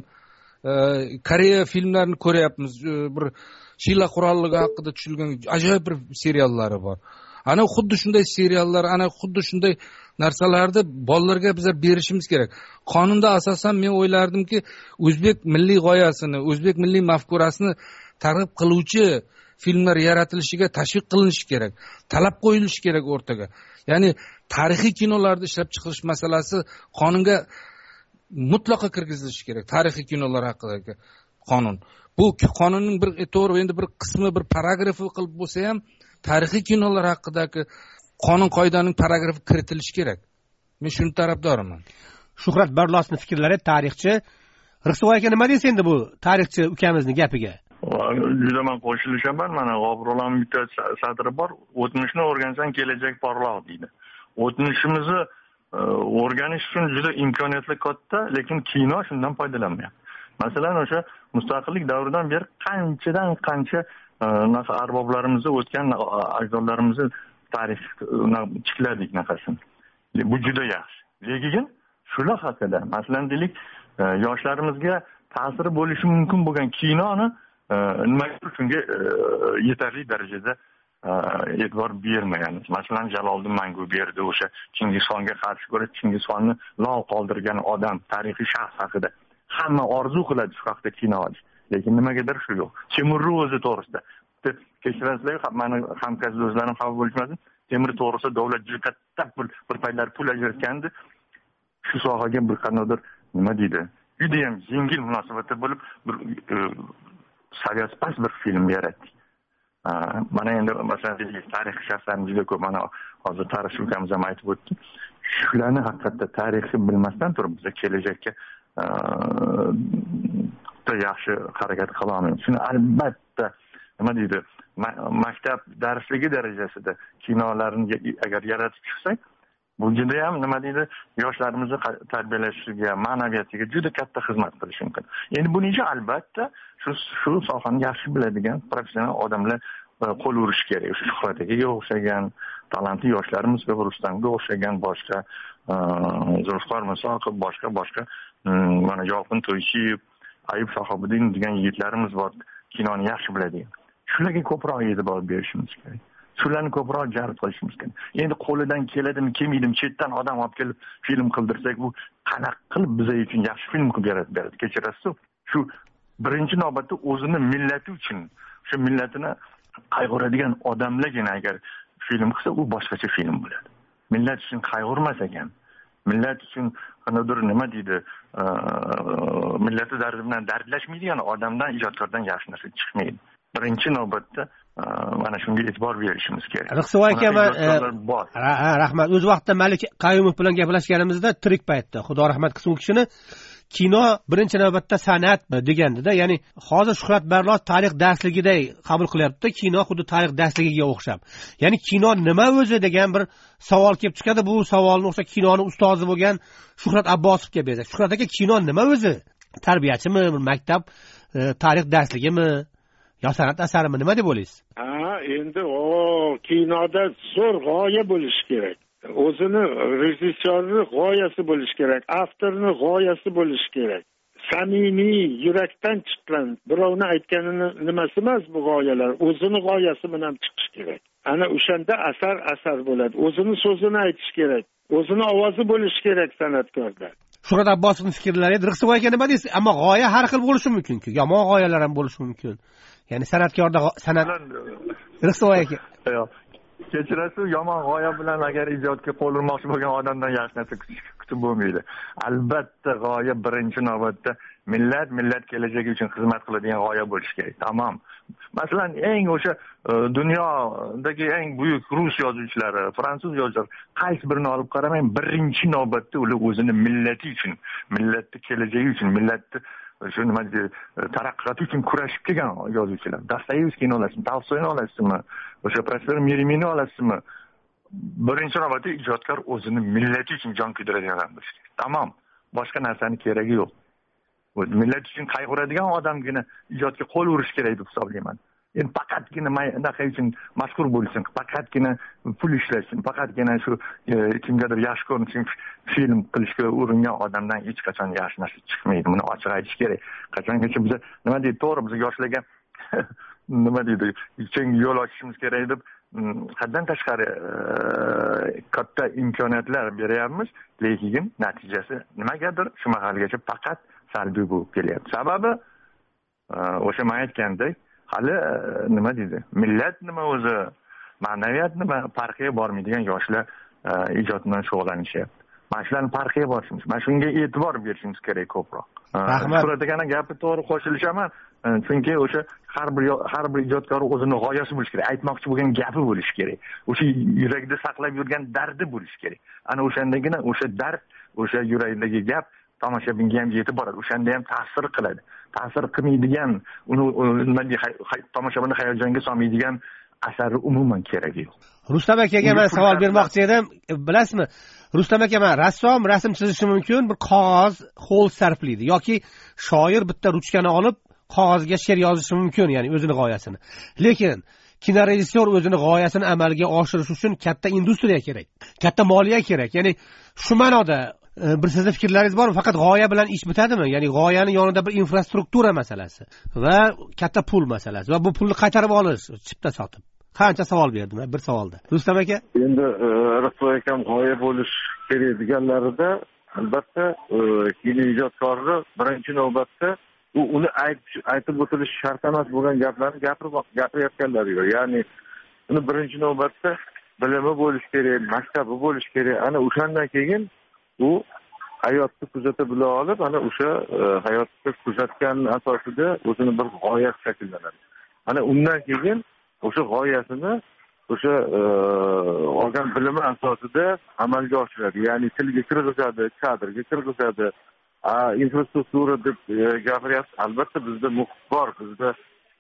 Koreya filmlarini ko'ryapmiz. Bir Shila qurolligi haqida tushilgan ajoyib bir seriallari bor. Ana xuddi shunday seriallar, ana xuddi shunday narsalarni bolalarga bizlar berishimiz kerak. Qonunda asosan men o'ylardimki, o'zbek milliy g'oyasini, o'zbek milliy mafkurasini targ'ib qiluvchi filmlar yaratilishiga tashviq qilinishi kerak. Talab qo'yilishi kerak o'rtaga. Ya'ni tarixiy kinolarni ishlab chiqarish masalasi qonunga mutlaqo kirgizilishi kerak. Tarixiy kinolar haqidagi qonun. Bu qonunning bir to'g'ri endi bir qismi, bir paragrafi qilib bo'lsa ham tarixiy kinolar haqidagi qonun qoidaning paragrafi kiritilishi kerak. Men shuni tarafdoriman. Shuhrat Barlovning fikrlari tarixchi. Risoy aka nima deysiz endi bu tarixchi ukamizning gapiga? Juda men qo'shilishaman. Mana G'ofurxonning bitta satri bor. O'tmishni o'rgansang kelajak porloq deydi. O'tmishimizni o'rganish uchun juda imkoniyatli katta, lekin kino shundan foydalanmayapti. Masalan, o'sha mustaqillik davridan beri qanchadan qancha nasl arboblarimizni o'tgan ajdodlarimizni tarix chikladik naqasini. Bu juda yaxshi. Lekin shular haqida, masalan, deylik, yoshlarimizga ta'siri bo'lishi mumkin bo'lgan kinoni nimaga shunga yetarli darajada e'tibor bermayapmiz. Masalan, Jaloliddin Manguberdi o'sha Chingizxonga qarshi ko'ra Chingizxonni lol qoldirgan odam, tarixiy shaxs haqida hamma orzu qiladi shu haqda kino olish. Lekin nimagadir shu yo'q. Temurning o'zi to'g'risida. Kechirasizlar, meni hamkasb do'stlarim xafa bo'lishmasin. Temur to'g'risida davlat juda katta bir bir paytlar pul ajratgandi. Shu sohaga bir qanaqadir nima deydi? Juda ham yengil munosabatda bo'lib bir saviyasi past bir film yaratdik. Mana endi masalan tarix shaxslarni juda ko'p, mana hozir tarixchi ukamiz ham aytib o'tdi. Shularni haqiqatda tarixni bilmasdan turib biz kelajakka yaxshi harakat qila olmaymiz. Shuni albatta nima deydi, maktab darsligi darajasida kinolarni agar yaratib chiqsak, bu juda ham nima deydi, yoshlarimizni tarbiyalashiga, ma'naviyatiga juda katta xizmat qilishi mumkin. Endi buning uchun albatta shu shu sohani yaxshi biladigan professional odamlar qo'l urish kerak. Shu Shuhrat akaga o'xshagan talantli yoshlarimiz va Rustamga o'xshagan boshqa Zulfiqor Musoqov, boshqa boshqa mana Yolqin To'yshiyev, Ayub Shahobiddin degan yigitlarimiz bor, kinoni yaxshi biladigan. Shularga ko'proq e'tibor berishimiz kerak. Shularni ko'proq jalb qilishimiz kerak. Endi qo'lidan keladimi, kelmaydimi, chetdan odam olib kelib film qildirsak, bu qanaqa qilib biz uchun yaxshi film qilib beradi. Kechirasiz, shu birinchi navbatda o'zini millati uchun, shu millatini qayg'uradigan odamlargina agar film qilsa, u boshqacha film bo'ladi. Millat uchun qayg'urmas ekan, millat uchun qanaqadir nima deydi, millati dardi bilan dardlashmaydigan odamdan, ijodkordan yaxshi narsa chiqmaydi. Birinchi navbatda mana shunga e'tibor berishimiz kerak. Riqsov aka, rahmat. O'z vaqtida Malik Qayumov bilan gaplashganimizda tirik paytda, Xudo rahmat qilsin, u kishini kino birinchi navbatda san'atmi degandida. Ya'ni hozir Shuhrat Barlos tarix darsligiday qabul qilyapti, kino xuddi tarix darsligiga o'xshab. Ya'ni kino nima o'zi degan bir savol kelib chiqadi. Bu savolni o'sha kinoni ustozi bo'lgan Shuhrat Abbosovga bersak. Shuhrat aka, kino nima o'zi? Tarbiyachimi, bir maktab tarix darsligimi yo san'at asarimi, nima deb o'ylaysiz? Ha, endi o kinoda zo'r g'oya bo'lishi kerak. O'zini rejissyorning g'oyasi bo'lishi kerak, avtorning g'oyasi bo'lishi kerak. Samimiy, yurakdan chiqqan, birovni aytganini nimasi emas bu g'oyalar, o'zini g'oyasi bilan chiqish kerak. Ana o'shanda asar asar bo'ladi. O'zini so'zini aytish kerak, o'zini ovozi bo'lishi kerak san'atkorda. Shuhrat Abbosovning fikrlari edi. Riqsov aka, nima deysiz? Ammo g'oya har xil bo'lishi mumkin-ku. Yomon g'oyalar ham bo'lishi mumkin. Ya'ni san'atkorda san'at Riqsov aka. Kechirasiz, yomon g'oya bilan agar ijodga qo'l urmoqchi bo'lgan odamdan yaxshi narsa kutib bo'lmaydi. Albatta g'oya birinchi navbatda millat, millat kelajagi uchun xizmat qiladigan g'oya bo'lishi kerak. Tamom. Masalan, eng o'sha dunyodagi eng buyuk rus yozuvchilari, fransuz yozuvchilari qaysi birini olib qaramang, birinchi navbatda ular o'zini millati uchun, millatning kelajagi uchun, millatni shu nima deydi, taraqqiyoti uchun kurashib kelgan yozuvchilar. Dostoyevskiyni olasizmi, Tolstoyni olasizmi, o'sha professor Mirimini olasizmi? Birinchi navbatda ijodkor o'zini millati uchun jon kuydiradigan odam bo'lishi kerak. Tamom. Boshqa narsani keragi yo'q. Millat uchun qayg'uradigan odamgina ijodga qo'l urish kerak deb hisoblayman. Endi faqatgina anaqa uchun mashhur bo'lsin, faqatgina pul ishlashsin, faqatgina shu kimgadir yaxshi ko'rinish uchun film qilishga uringan odamdan hech qachon yaxshi narsa chiqmaydi. Buni ochiq aytish kerak. Qachongacha biz nima deydi, to'g'ri, biz yoshlarga nima deydi, keng yo'l ochishimiz kerak deb haddan tashqari katta imkoniyatlar beryapmiz, lekin natijasi nimagadir shu mahalgacha faqat salbiy bo'lib kelyapti. Sababi o'sha men aytgandek, hali nima deydi, millat nima o'zi, ma'naviyat nima farqiga bormaydigan yoshlar ijod bilan shug'ullanishyapti. Mana shularni farqiga borishimiz, mana shunga e'tibor berishimiz kerak ko'proq. Rahmat. Shuhrat akaning gapi to'g'ri, qo'shilishaman. Chunki o'sha har bir har bir ijodkor o'zini g'oyasi bo'lishi kerak, aytmoqchi bo'lgan gapi bo'lishi kerak. O'sha yurakda saqlab yurgan dardi bo'lishi kerak. Ana o'shandagina o'sha dard, o'sha yurakdagi gap tomoshabinga ham yetib boradi. O'shanda ham ta'sir qiladi. Ta'sir qilmaydigan, uni nima deydi, tomoshabinni hayajonga solmaydigan asari umuman keragi yo'q. Rustam akaga men savol bermoqchi edim. Bilasizmi? Rustam aka, men rassom rasm chizishi mumkin, bir qog'oz ho'l sarflaydi yoki shoir bitta ruchkani olib qog'ozga she'r yozishi mumkin, ya'ni o'zini g'oyasini. Lekin kinorejissyor o'zini g'oyasini amalga oshirish uchun katta industriya kerak, katta moliya kerak. Ya'ni shu ma'noda bir sizning fikrlaringiz bormi? Faqat g'oya bilan ish bitadimi? Ya'ni g'oyani yonida bir infrastruktura masalasi va katta pul masalasi va bu pulni qaytarib olish, chipta sotib. Qancha savol berdim bir savolda. Rustam aka? Endi Riqsov akam g'oya bo'lish kerak deganlarida, albatta kino ijodkorni birinchi navbatda u uni aytib o'tilishi shart emas bo'lgan gaplarni gapirib gapirayotganlar yo'q. Ya'ni uni birinchi navbatda bilimi bo'lish kerak, maktabi bo'lish kerak. Ana o'shandan keyin u hayotni kuzata bila olib, ana o'sha hayotni kuzatgan asosida o'zini bir g'oya shakllanadi. Ana undan keyin o'sha g'oyasini o'sha olgan bilimi asosida amalga oshiradi. Ya'ni tilga kirgizadi, kadrga kirgizadi. infrastruktura deb gapiryapsiz. Albatta bizda muhit bor, bizda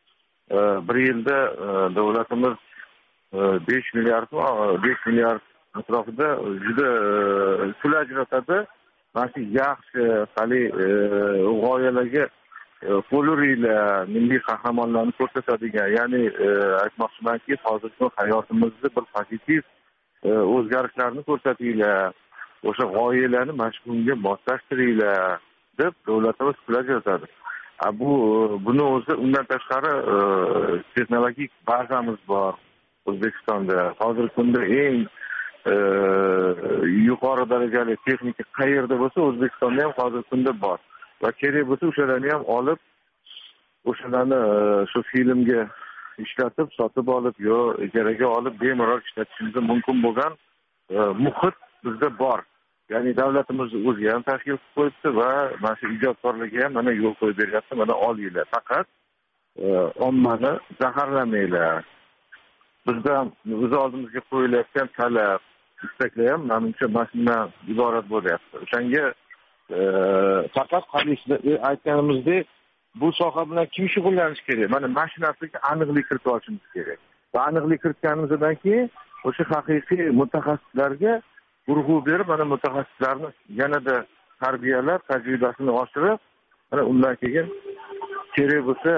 bir yilda davlatimiz besh milliard besh milliard atrofida juda pul ajratadi. Mana shu yaxshi hali g'oyalarga qo'luringlar, milliy qahramonlarni ko'rsatadigan, ya'ni aytmoqchimanki, hozirgi hayotimizda bir pozitiv o'zgarishlarni ko'rsatinglar, o'sha g'oyalarni mana shunga moslashtiringlar deb davlatimiz pul ajratadi. Bu buni o'zi undan tashqari texnologik bazamiz bor O'zbekistonda. Hozirgi kunda eng yuqori darajali texnika qayerda bo'lsa, O'zbekistonda ham hozirgi kunda bor. Va kerak bo'lsa o'shalarni ham olib, o'shalarni shu filmga ishlatib, sotib olib, yo ijaraga olib bemalol ishlatishimiz mumkin bo'lgan muhit bizda bor. Ya'ni davlatimiz o'zi ham tashkil qilib qo'yibdi va mana shu ijodkorlarga ham mana yo'l qo'yib beryapti. Mana olinglar, faqat ommani zaharlamanglar. Bizda o'z oldimizga qo'yilayotgan talab, istaklar ham menimcha mana shundan iborat bo'lyapti. O'shanga faqat qarishda aytganimizdek, bu soha bilan kim shug'ullanishi kerak? Mana mana shu narsaga aniqlik kiritib olishimiz kerak. Va aniqlik kiritganimizdan keyin o'sha haqiqiy mutaxassislarga urg'u berib, mana mutaxassislarni yanada tarbiyalab, tajribasini oshirib, mana undan keyin kerak bo'lsa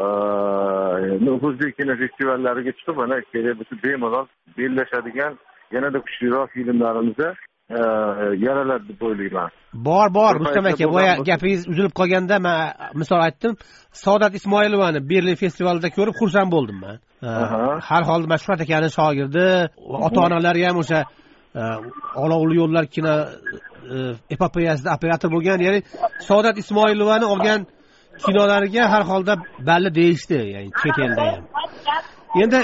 nufuzli kino festivallariga chiqib, mana kerak bo'lsa bemalol bellashadigan yanada kuchliroq filmlarimizda yaraladi deb o'ylayman. Bor, bor, Rustam aka, boya gapingiz uzilib qolganda men misol aytdim. Saodat Ismoilovani Berlin festivalida ko'rib xursand bo'ldim men. Har holda Mashhur akaning shogirdi, ota-onalari ham o'sha Olovli yo'llar kino epopeyasida operator bo'lgan, ya'ni Saodat Ismoilovani olgan kinolariga har holda balli deyishdi, ya'ni chet elda ham. Endi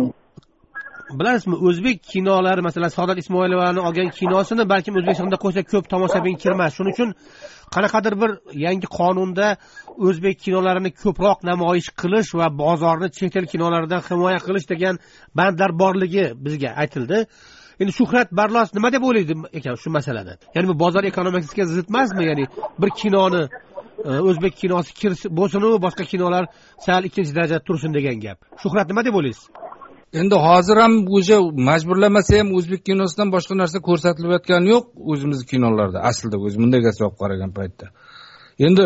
bilasizmi, o'zbek kinolari, masalan, Saodat Ismoilovani olgan kinosini balkim O'zbekistonda qo'ysa ko'p tomoshabin kirmas. Shuning uchun qanaqadir bir yangi qonunda o'zbek kinolarini ko'proq namoyish qilish va bozorni chet el kinolaridan himoya qilish degan bandlar borligi bizga aytildi. Endi Shuhrat Barlos nima deb o'ylaydi ekan shu masalada? Ya'ni bu bozor ekonomikasiga zid emasmi? Ya'ni bir kinoni o'zbek kinosi kirsa bo'lsin-u, boshqa kinolar sal ikkinchi darajada tursin degan gap. Shuhrat nima deb o'ylaysiz? Endi hozir ham o'sha majburlamasa ham o'zbek kinosidan boshqa narsa ko'rsatilayotgani yo'q o'zimizning kinolarda aslida o'zi bunday hisob qaragan paytda. Endi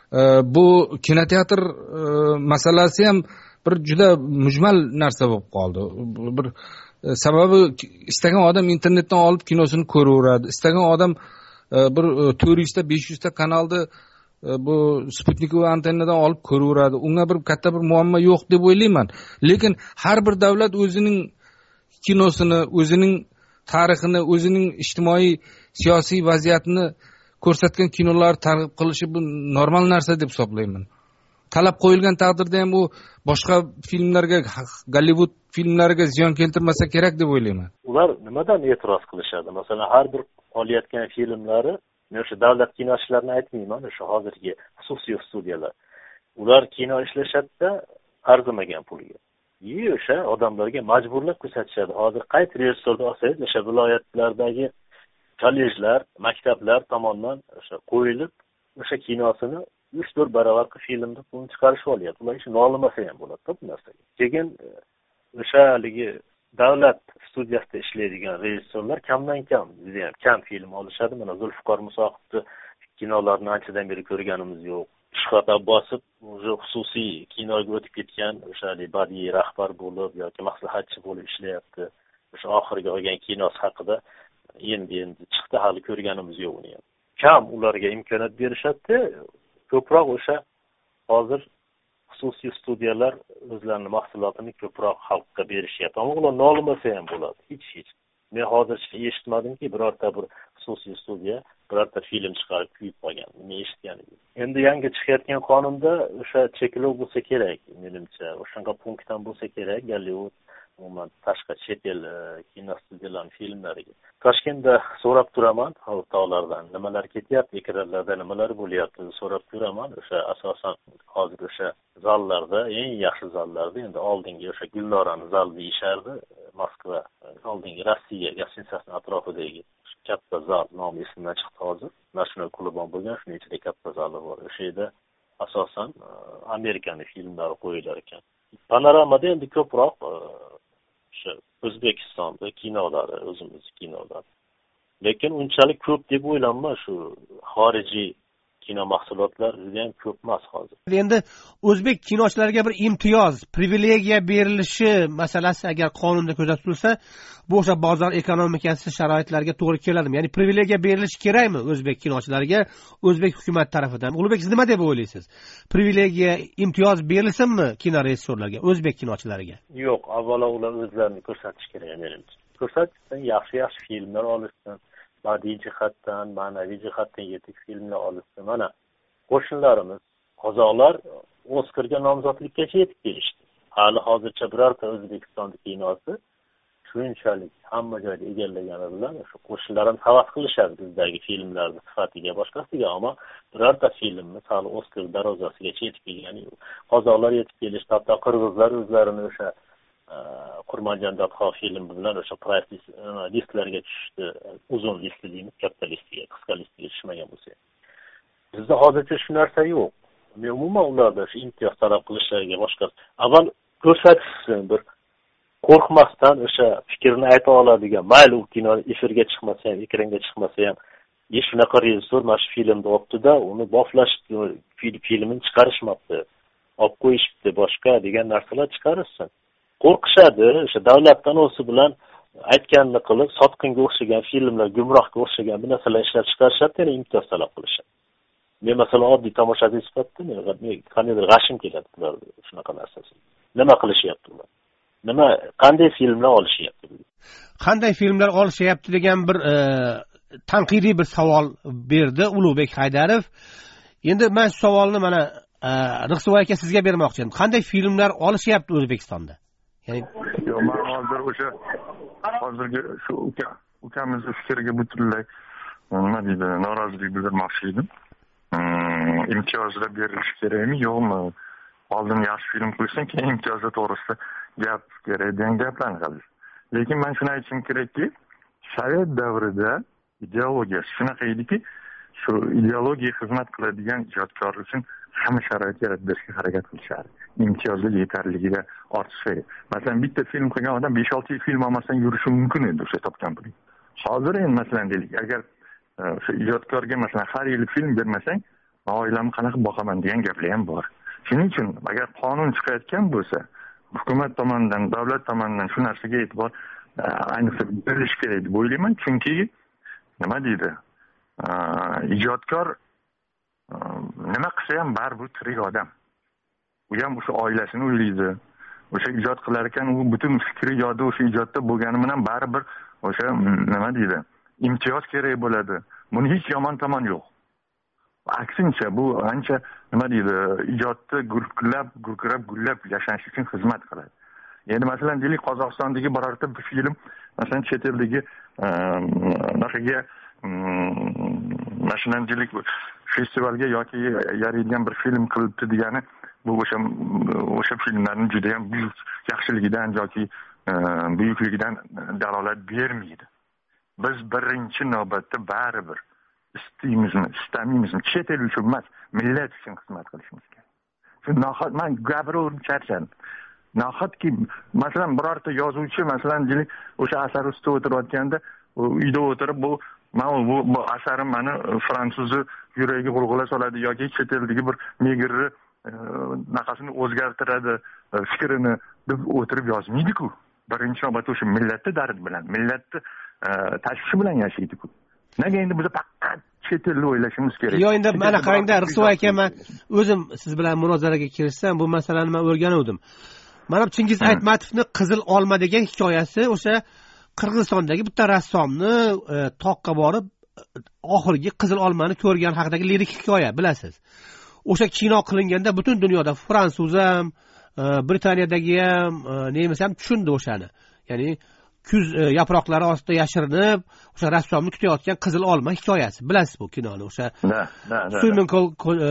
bu kinoteatr masalasi ham bir juda mujmal narsa bo'lib qoldi. Bir sababi istagan odam internetdan olib kinosini ko'raveradi. Istagan odam bir to'rt yuz ta besh yuz ta kanalda bu Sputnikova antennadan olib ko'raveradi. Unga bir katta bir muammo yo'q deb o'ylayman. Lekin har bir davlat o'zining kinosini, o'zining tarixini, o'zining ijtimoiy siyosiy vaziyatini ko'rsatgan kinolar targ'ib qilishi bu normal narsa deb hisoblayman. Talab qo'yilgan taqdirda ham u boshqa filmlarga, Gollivud filmlariga ziyon keltirmasa kerak deb o'ylayman. Ular nimadan e'tiroz qilishadi? Masalan, har bir olayotgan filmlari, men o'sha davlat kinochilarini aytmayman, o'sha hozirgi xususiy studiyalar. Ular kino ishlashadi-da arzimagan pulga. Yi o'sha odamlarga majburlab ko'rsatishadi. Hozir qaysi rejissyorni olsangiz, o'sha viloyatlardagi kollejlar, maktablar tomonidan o'sha qo'yilib, o'sha kinosini uch to'rt baravar filmni pulni chiqarishib olyapti. Ular hech nolimasa ham bo'ladi bu narsaga. Keyin o'sha haligi davlat studiyasida ishlaydigan rejissyorlar kamdan kam, juda ham kam film olishadi. Mana Zulfiqor Musoqovni kinolarini anchadan beri ko'rganimiz yo'q. Shuhrat Abbosov o'sha xususiy kinoga o'tib ketgan, o'sha badiiy rahbar bo'lib yoki maslahatchi bo'lib ishlayapti. O'sha oxirgi olgan kinosi haqida endi endi chiqdi, hali ko'rganimiz yo'q uni ham. Kam ularga imkoniyat berishadi. Ko'proq o'sha hozir xususiy studiyalar o'zlarining mahsulotini ko'proq xalqqa berishyapti. Ammo ular nolimasa ham bo'ladi. Hech hech. Men hozircha eshitmadimki birorta bir xususiy studiya birorta film chiqarib kuyib qolgan. Men eshitganim yo'q. Endi yangi chiqayotgan qonunda o'sha cheklov bo'lsa kerak, menimcha. O'shanga punkt ham bo'lsa kerak, Gollivud umuman tashqi chet el kino studiyalarining filmlariga. Toshkentda so'rab turaman, o'rtoqlardan nimalar ketyapti, ekranlarda nimalar bo'lyapti so'rab turaman. O'sha asosan hozir o'sha zallarda, eng yaxshi zallarda, endi oldingi o'sha Gulnorani zal deyishardi, Moskva, oldingi Rossiya gastitsasining atrofidagi katta zal nomi esimdan chiqdi hozir. National klubon bo'lgan, shuning ichida katta zali bor. O'sha yerda asosan Amerikaning filmlari qo'yilar ekan. panoramada endi ko'proq o'sha O'zbekistonda kinolari, o'zimiz kinolari. Lekin unchalik ko'p deb o'ylayman, shu xorijiy kino mahsulotlar juda ham ko'p emas hozir. Endi o'zbek kinochilariga bir imtiyoz, privilegiya berilishi masalasi agar qonunda ko'rsatilsa, bu o'sha bozor ekonomikasi sharoitlariga to'g'ri keladimi? Ya'ni privilegiya berilishi kerakmi o'zbek kinochilariga o'zbek hukumat tarafidan? Ulug'bek, siz nima deb o'ylaysiz? Privilegiya, imtiyoz berilsinmi kino rejissyorlariga, o'zbek kinochilariga? Yo'q, avvalo ular o'zlarini ko'rsatish kerak menimcha. Ko'rsatishdan yaxshi-yaxshi filmlar olishsin. Badiiy jihatdan, ma'naviy jihatdan yetuk filmlar olishdi. Mana qo'shnilarimiz qozoqlar Oskarga nomzodlikkacha yetib kelishdi. Hali hozircha birorta O'zbekistonning kinosi shunchalik hamma joyda egallagani bilan shu qo'shnilarimiz havas qilishadi bizdagi filmlarning sifatiga, boshqasiga, ammo birorta filmni hali Oskar darvozasigacha yetib kelgani yo'q. Qozoqlar yetib kelishdi, hatto qirg'izlar o'zlarini o'sha Qurmanjon Datxo filmi bilan o'sha price listlarga tushdi. Uzun list deymiz, katta listiga, qisqa listiga tushmagan bo'lsa. Bizda hozircha shu narsa yo'q. Men umuman ularda shu imtiyoz talab qilishlariga boshqa. Avval ko'rsatishsin, bir qo'rqmasdan o'sha fikrni ayta oladigan, mayli u kino efirga chiqmasa ham, ekranga chiqmasa ham, "Ye shunaqa rejissor mana shu filmni olibdi-da, uni boflash filmini chiqarishmabdi, olib qo'yishibdi boshqa" degan narsalar chiqarishsin. Qo'rqishadi, o'sha davlatdan o'zi bilan aytganini qilib, sotqinga o'xshagan filmlar, gumrohga o'xshagan bu narsalar ishlab chiqarishadi, yana imtiyoz talab qilishadi. Men masalan oddiy tomoshabin sifatida men qandaydir g'ashim keladi bular shunaqa narsasi. Nima qilishyapti ular? Nima, qanday filmlar olishyapti? Qanday filmlar olishyapti degan bir e, tanqidiy bir savol berdi Ulug'bek Haydarov. Endi men shu savolni mana e, Rixsoy aka sizga bermoqchiman. Qanday filmlar olishyapti O'zbekistonda? Ya'ni yo'q, men hozir o'sha hozirgi shu uka ukamizning fikriga butunlay nima deydi, norozilik bildirmoqchi edim. Imtiyozlar berilishi kerakmi, yo'qmi? Oldin yaxshi film qo'ysang, keyin imtiyozlar to'g'risida gap kerak degan gaplarni qildi. Lekin men shuni aytishim kerakki, Sovet davrida ideologiya shunaqa ediki, shu ideologiyaga xizmat qiladigan ijodkorlar uchun hamma sharoit yaratib berishga harakat qilishardi. Imtiyozlar yetarligiga ortsa. Masalan, bitta film qilgan odam besh olti yil film olmasdan yurishi mumkin edi o'sha topgan puli. Hozir endi masalan deylik, agar o'sha ijodkorga masalan har yil film bermasang, oilamni qanaqa boqaman degan gaplar ham bor. Shuning uchun agar qonun chiqayotgan bo'lsa, hukumat tomonidan, davlat tomonidan shu narsaga e'tibor ayniqsa berish kerak deb o'ylayman, chunki nima deydi? Ijodkor nima qilsa ham baribir tirik odam. U ham o'sha oilasini o'ylaydi. O'sha ijod qilar ekan, u butun fikri yodi o'sha ijodda bo'lgani bilan baribir o'sha nima deydi? Imtiyoz kerak bo'ladi. Buni hech yomon tomon yo'q. Aksincha bu ancha nima deydi? Ijodni gurkilab, gurkirab, gullab yashash uchun xizmat qiladi. Endi masalan deylik, Qozog'istondagi birorta bir film, masalan chet eldagi naqaga mashinanchilik festivalga yoki yaraydigan bir film qilibdi degani, bu o'sha o'sha filmlarning juda ham buyuk yaxshiligidan yoki buyukligidan dalolat bermaydi. Biz birinchi navbatda baribir istaymizmi, istamaymizmi, chet el uchun emas, millat uchun xizmat qilishimiz kerak. Shu nohaq men gapiraverib charchadim. Nahotki masalan birorta yozuvchi masalan deylik o'sha asar ustida o'tirayotganda, uyda o'tirib bu men bu, bu asarim meni fransuzning yuragiga g'ulg'ula soladi yoki chet eldagi bir negrni naqasini o'zgartiradi, fikrini deb o'tirib yozmaydi-ku. Birinchi navbatda o'sha millatning dardi bilan, millatning tashvishi bilan yashaydi-ku. Nega endi biz faqat chet elni o'ylashimiz kerak? Yo'q, endi mana qarangda, Rixsoy aka, men o'zim siz bilan munozaraga kirishsam, bu masalani men o'rganuvdim. Mana Chingiz Aytmatovning Qizil olma degan hikoyasi o'sha Qirg'izistondagi bitta rassomni toqqa borib oxirgi qizil olmani ko'rgan haqidagi lirik hikoya, bilasiz. O'sha kino qilinganda butun dunyoda fransuz ham, Britaniyadagi ham, nemis ham tushundi o'shani. Ya'ni kuz yaproqlari ostida yashirinib, o'sha rassomni kutayotgan qizil olma hikoyasi. Bilasiz bu kinoni o'sha. Na, na, na. Suyminkol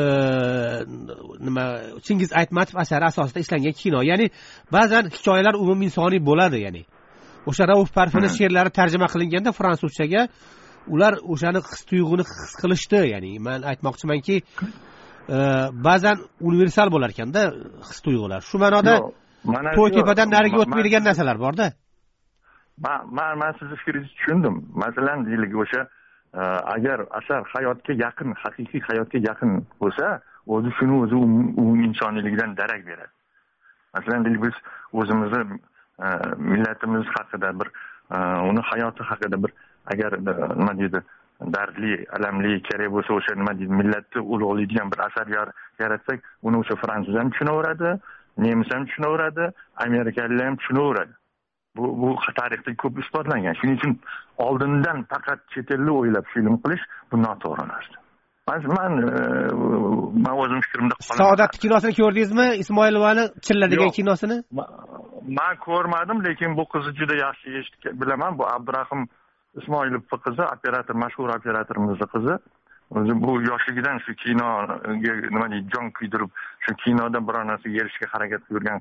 nima Chingiz Aytmatov asari asosida ishlangan kino. Ya'ni ba'zan hikoyalar umumiy insoniy bo'ladi, ya'ni. O'sha Rauf Parfining she'rlari tarjima qilinganda fransuzchaga ular o'shani his tuyg'uni his qilishdi, ya'ni men aytmoqchimanki, ba'zan universal bo'lar ekanda his tuyg'ular. Shu ma'noda to'y tepadan nariga o'tmaydigan narsalar bor-da. man man man sizni fikringizni tushundim. Masalan, deylik o'sha agar asar hayotga yaqin, haqiqiy hayotga yaqin bo'lsa, o'zi shuni o'zi umumiy insoniyligidan darak beradi. Masalan, deylik biz o'zimizni millatimiz haqida bir uni hayoti haqida bir agar nima deydi dardli, alamli kerak bo'lsa o'sha nima deydi millatni ulug'laydigan bir asar yaratsak, uni o'sha fransuz ham tushunaveradi, nemis ham tushunaveradi, amerikaliklar ham tushunaveradi. Bu bu tarixda ko'p isbotlangan. Shuning uchun oldindan faqat chet elni o'ylab film qilish bu noto'g'ri narsa. Men men men o'zim fikrimda qolaman. Saodat kinosini ko'rdingizmi? Ismoilovani chilladigan kinosini? Men ko'rmadim, lekin bu qizni juda yaxshi eshitib bilaman. Bu Abdurahim Ismoilov qizi, operator, mashhur operatorimiz qizi. O'zi bu yoshligidan shu kinoga nima deydi, jon kuydirib, shu kinoda biror narsaga erishishga harakat qilgan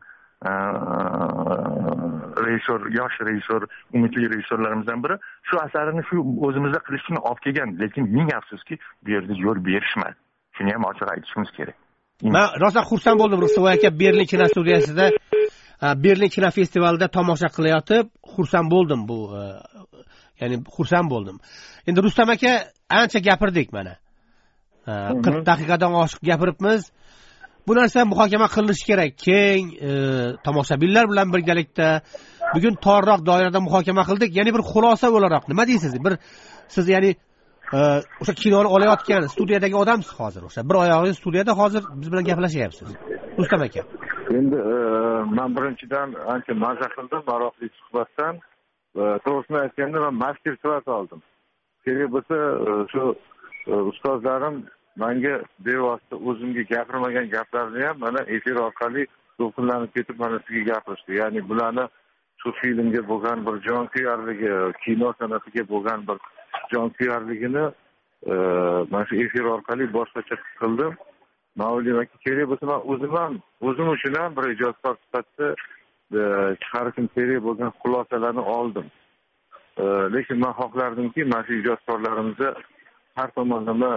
rejissor, yosh rejissor, umidli rejissorlarimizdan biri. Shu asarini shu o'zimizda qilishni olib kelgan, lekin ming afsuski bu yerda yo'l berishmadi. Shuni ham ochiq aytishimiz kerak. Men rosa xursand bo'ldim Rustovoy aka Berlin kino studiyasida, Berlin kino festivalida tomosha qilayotib, xursand bo'ldim bu, ya'ni xursand bo'ldim. Endi Rustam aka ancha gapirdik mana. qirq daqiqadan oshiq gapiribmiz. Bu narsa muhokama qilinishi kerak. Keng tomoshabinlar bilan birgalikda bugun torroq doirada muhokama qildik. Ya'ni bir xulosa o'laroq nima deysiz? Bir siz ya'ni o'sha kinoni olayotgan studiyadagi odamsiz hozir. O'sha bir oyog'ingiz studiyada hozir biz bilan gaplashyapsiz. Rustam aka. Endi men birinchidan ancha mazza qildim maroqli suhbatdan. To'g'risini aytganda men master klass oldim. Kerak bo'lsa shu ustozlarim menga bevosita o'zimga gapirmagan gaplarni ham mana efir orqali to'planib ketib mana sizga gapirishdi. Ya'ni bularni shu filmga bo'lgan bir jonkuyarligi, kino san'atiga bo'lgan bir jonkuyarligini mana shu efir orqali boshqacha qildim. Ma'lum aka kerak bo'lsa men o'zim ham o'zim uchun ham bir ijodkor sifatida chiqarishim kerak bo'lgan xulosalarni oldim. Lekin men xohlardimki, mana shu ijodkorlarimizni har tomonlama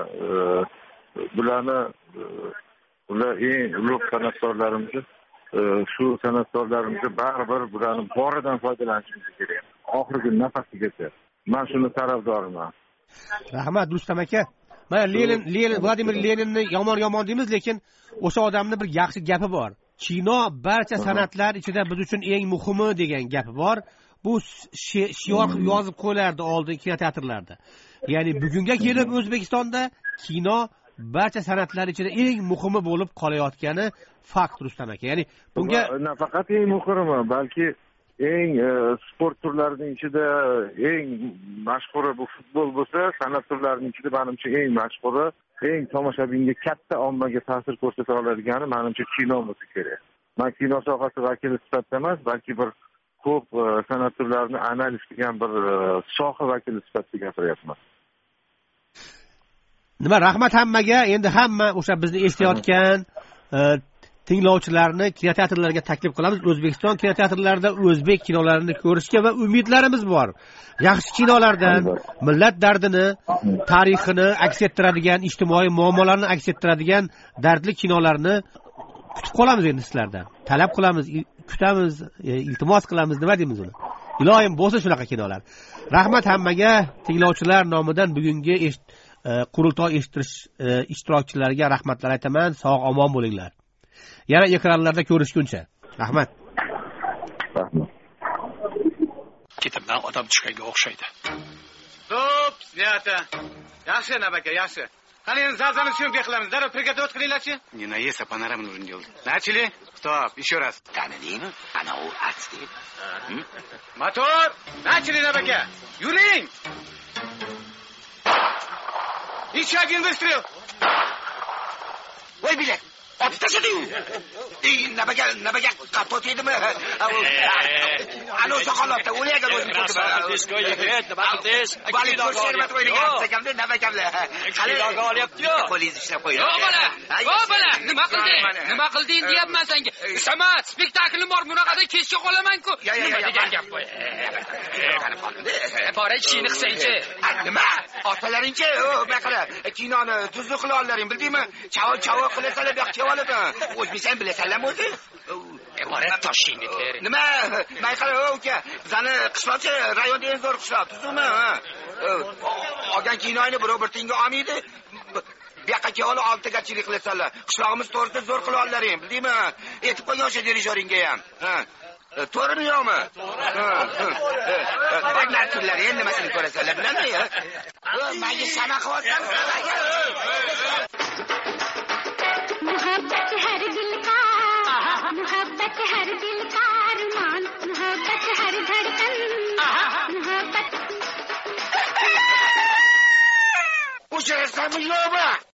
bularni ular eng ulug' san'atkorlarimiz, shu san'atkorlarimizni baribir bularni boridan foydalanishimiz kerak. Oxirgi nafasigacha. Men shuni tarafdoriman. Rahmat Rustam aka. Mana Lenin, Lenin, Vladimir Leninni yomon-yomon deymiz, lekin o'sha odamning bir yaxshi gapi bor. Kino barcha san'atlar ichida biz uchun eng muhimi degan gapi bor. Bu shior yozib qo'ylardi oldin kinoteatrlarda. Ya'ni bugunga kelib O'zbekistonda kino barcha san'atlar ichida eng muhimi bo'lib qolayotgani fakt Rustam aka. Ya'ni bunga nafaqat eng muhimi, balki eng sport turlarining ichida eng mashhuri bu futbol bo'lsa, san'at turlarining ichida menimcha eng mashhuri, eng tomoshabinga katta ommaga ta'sir ko'rsata oladigani menimcha kino bo'lsa kerak. Men kino sohasi vakili sifatida emas, balki bir ko'p san'at turlarini analiz qilgan bir soha vakili sifatida gapiryapman. Nima, rahmat hammaga. Endi hamma o'sha bizni eshitayotgan tinglovchilarni kinoteatrlarga taklif qilamiz. O'zbekiston kinoteatrlarida o'zbek kinolarini ko'rishga va umidlarimiz bor. Yaxshi kinolardan millat dardini, tarixini aks ettiradigan, ijtimoiy muammolarni aks ettiradigan dardli kinolarni kutib qolamiz endi sizlardan. Talab qilamiz, kutamiz, iltimos qilamiz, nima deymiz uni? Iloyim bo'lsa shunaqa kinolar. Rahmat hammaga, tinglovchilar nomidan bugungi qurultoy eshittirish ishtirokchilariga rahmatlar aytaman. Sog' omon bo'linglar. Yana ekranlarda ko'rishguncha. Rahmat. Rahmat. Ketimdan odam tushganga o'xshaydi. Stop, снято. Yaxshi, Nabaka, yaxshi. Qani endi zalzalani syomka qilamiz. Darrov prikatga o't qilinglar-chi. Не наесть, а панораму нужно делать. Начали? Стоп, еще раз. Tanidingmi? Ana u ats deb. Motor! Начали, Nabaka. Yuring! Еще один выстрел. Voy bilet. Ot tashlading. Ey, nabaga, nabaga qatot edimi? Alo soqolotda o'lagan o'zim ko'rdim. Diskoga ket, nima qildiz? Vali ko'rsatib qo'ygan sakamda nabagamda. Qali doga olyapti-yu. Qo'lingizni ushlab qo'ying. Yo bola, yo bola, nima qilding? Nima qilding deyapman senga. Samat, spektaklim bor, bunaqada kechga qolaman-ku. Nima degan gap bu? Bora ishingni qilsang-chi. Nima? Otalaring-chi, o, baqara. Kinoni tuzli qila olaring, bildingmi? Chavo chavo qilasalar, bu yoqqa oladi. O'zbekiston bilasanlarmi o'zi? iborat toshingni ter. Nima? Men qara uka, bizani qishloqchi rayonda eng zo'r qishloq, tuzumi? Olgan kinoyni birov-birtingga olmaydi. Bu yoqqa kelib oltigachilik qilasanlar. Qishlog'imiz to'g'risida zo'r qila olalaring, bildingmi? Aytib qo'ygan o'sha dirijoringga ham. Ha. To'g'rimi yo'qmi? Baglar turlar endi nimasini ko'rasanlar, biladimi? Menga sana qilyapsan. मोहब्बत हर दिल का मोहब्बत हर दिल का अरमान मोहब्बत हर धड़कन मोहब्बत Uçarsan mı yoğma?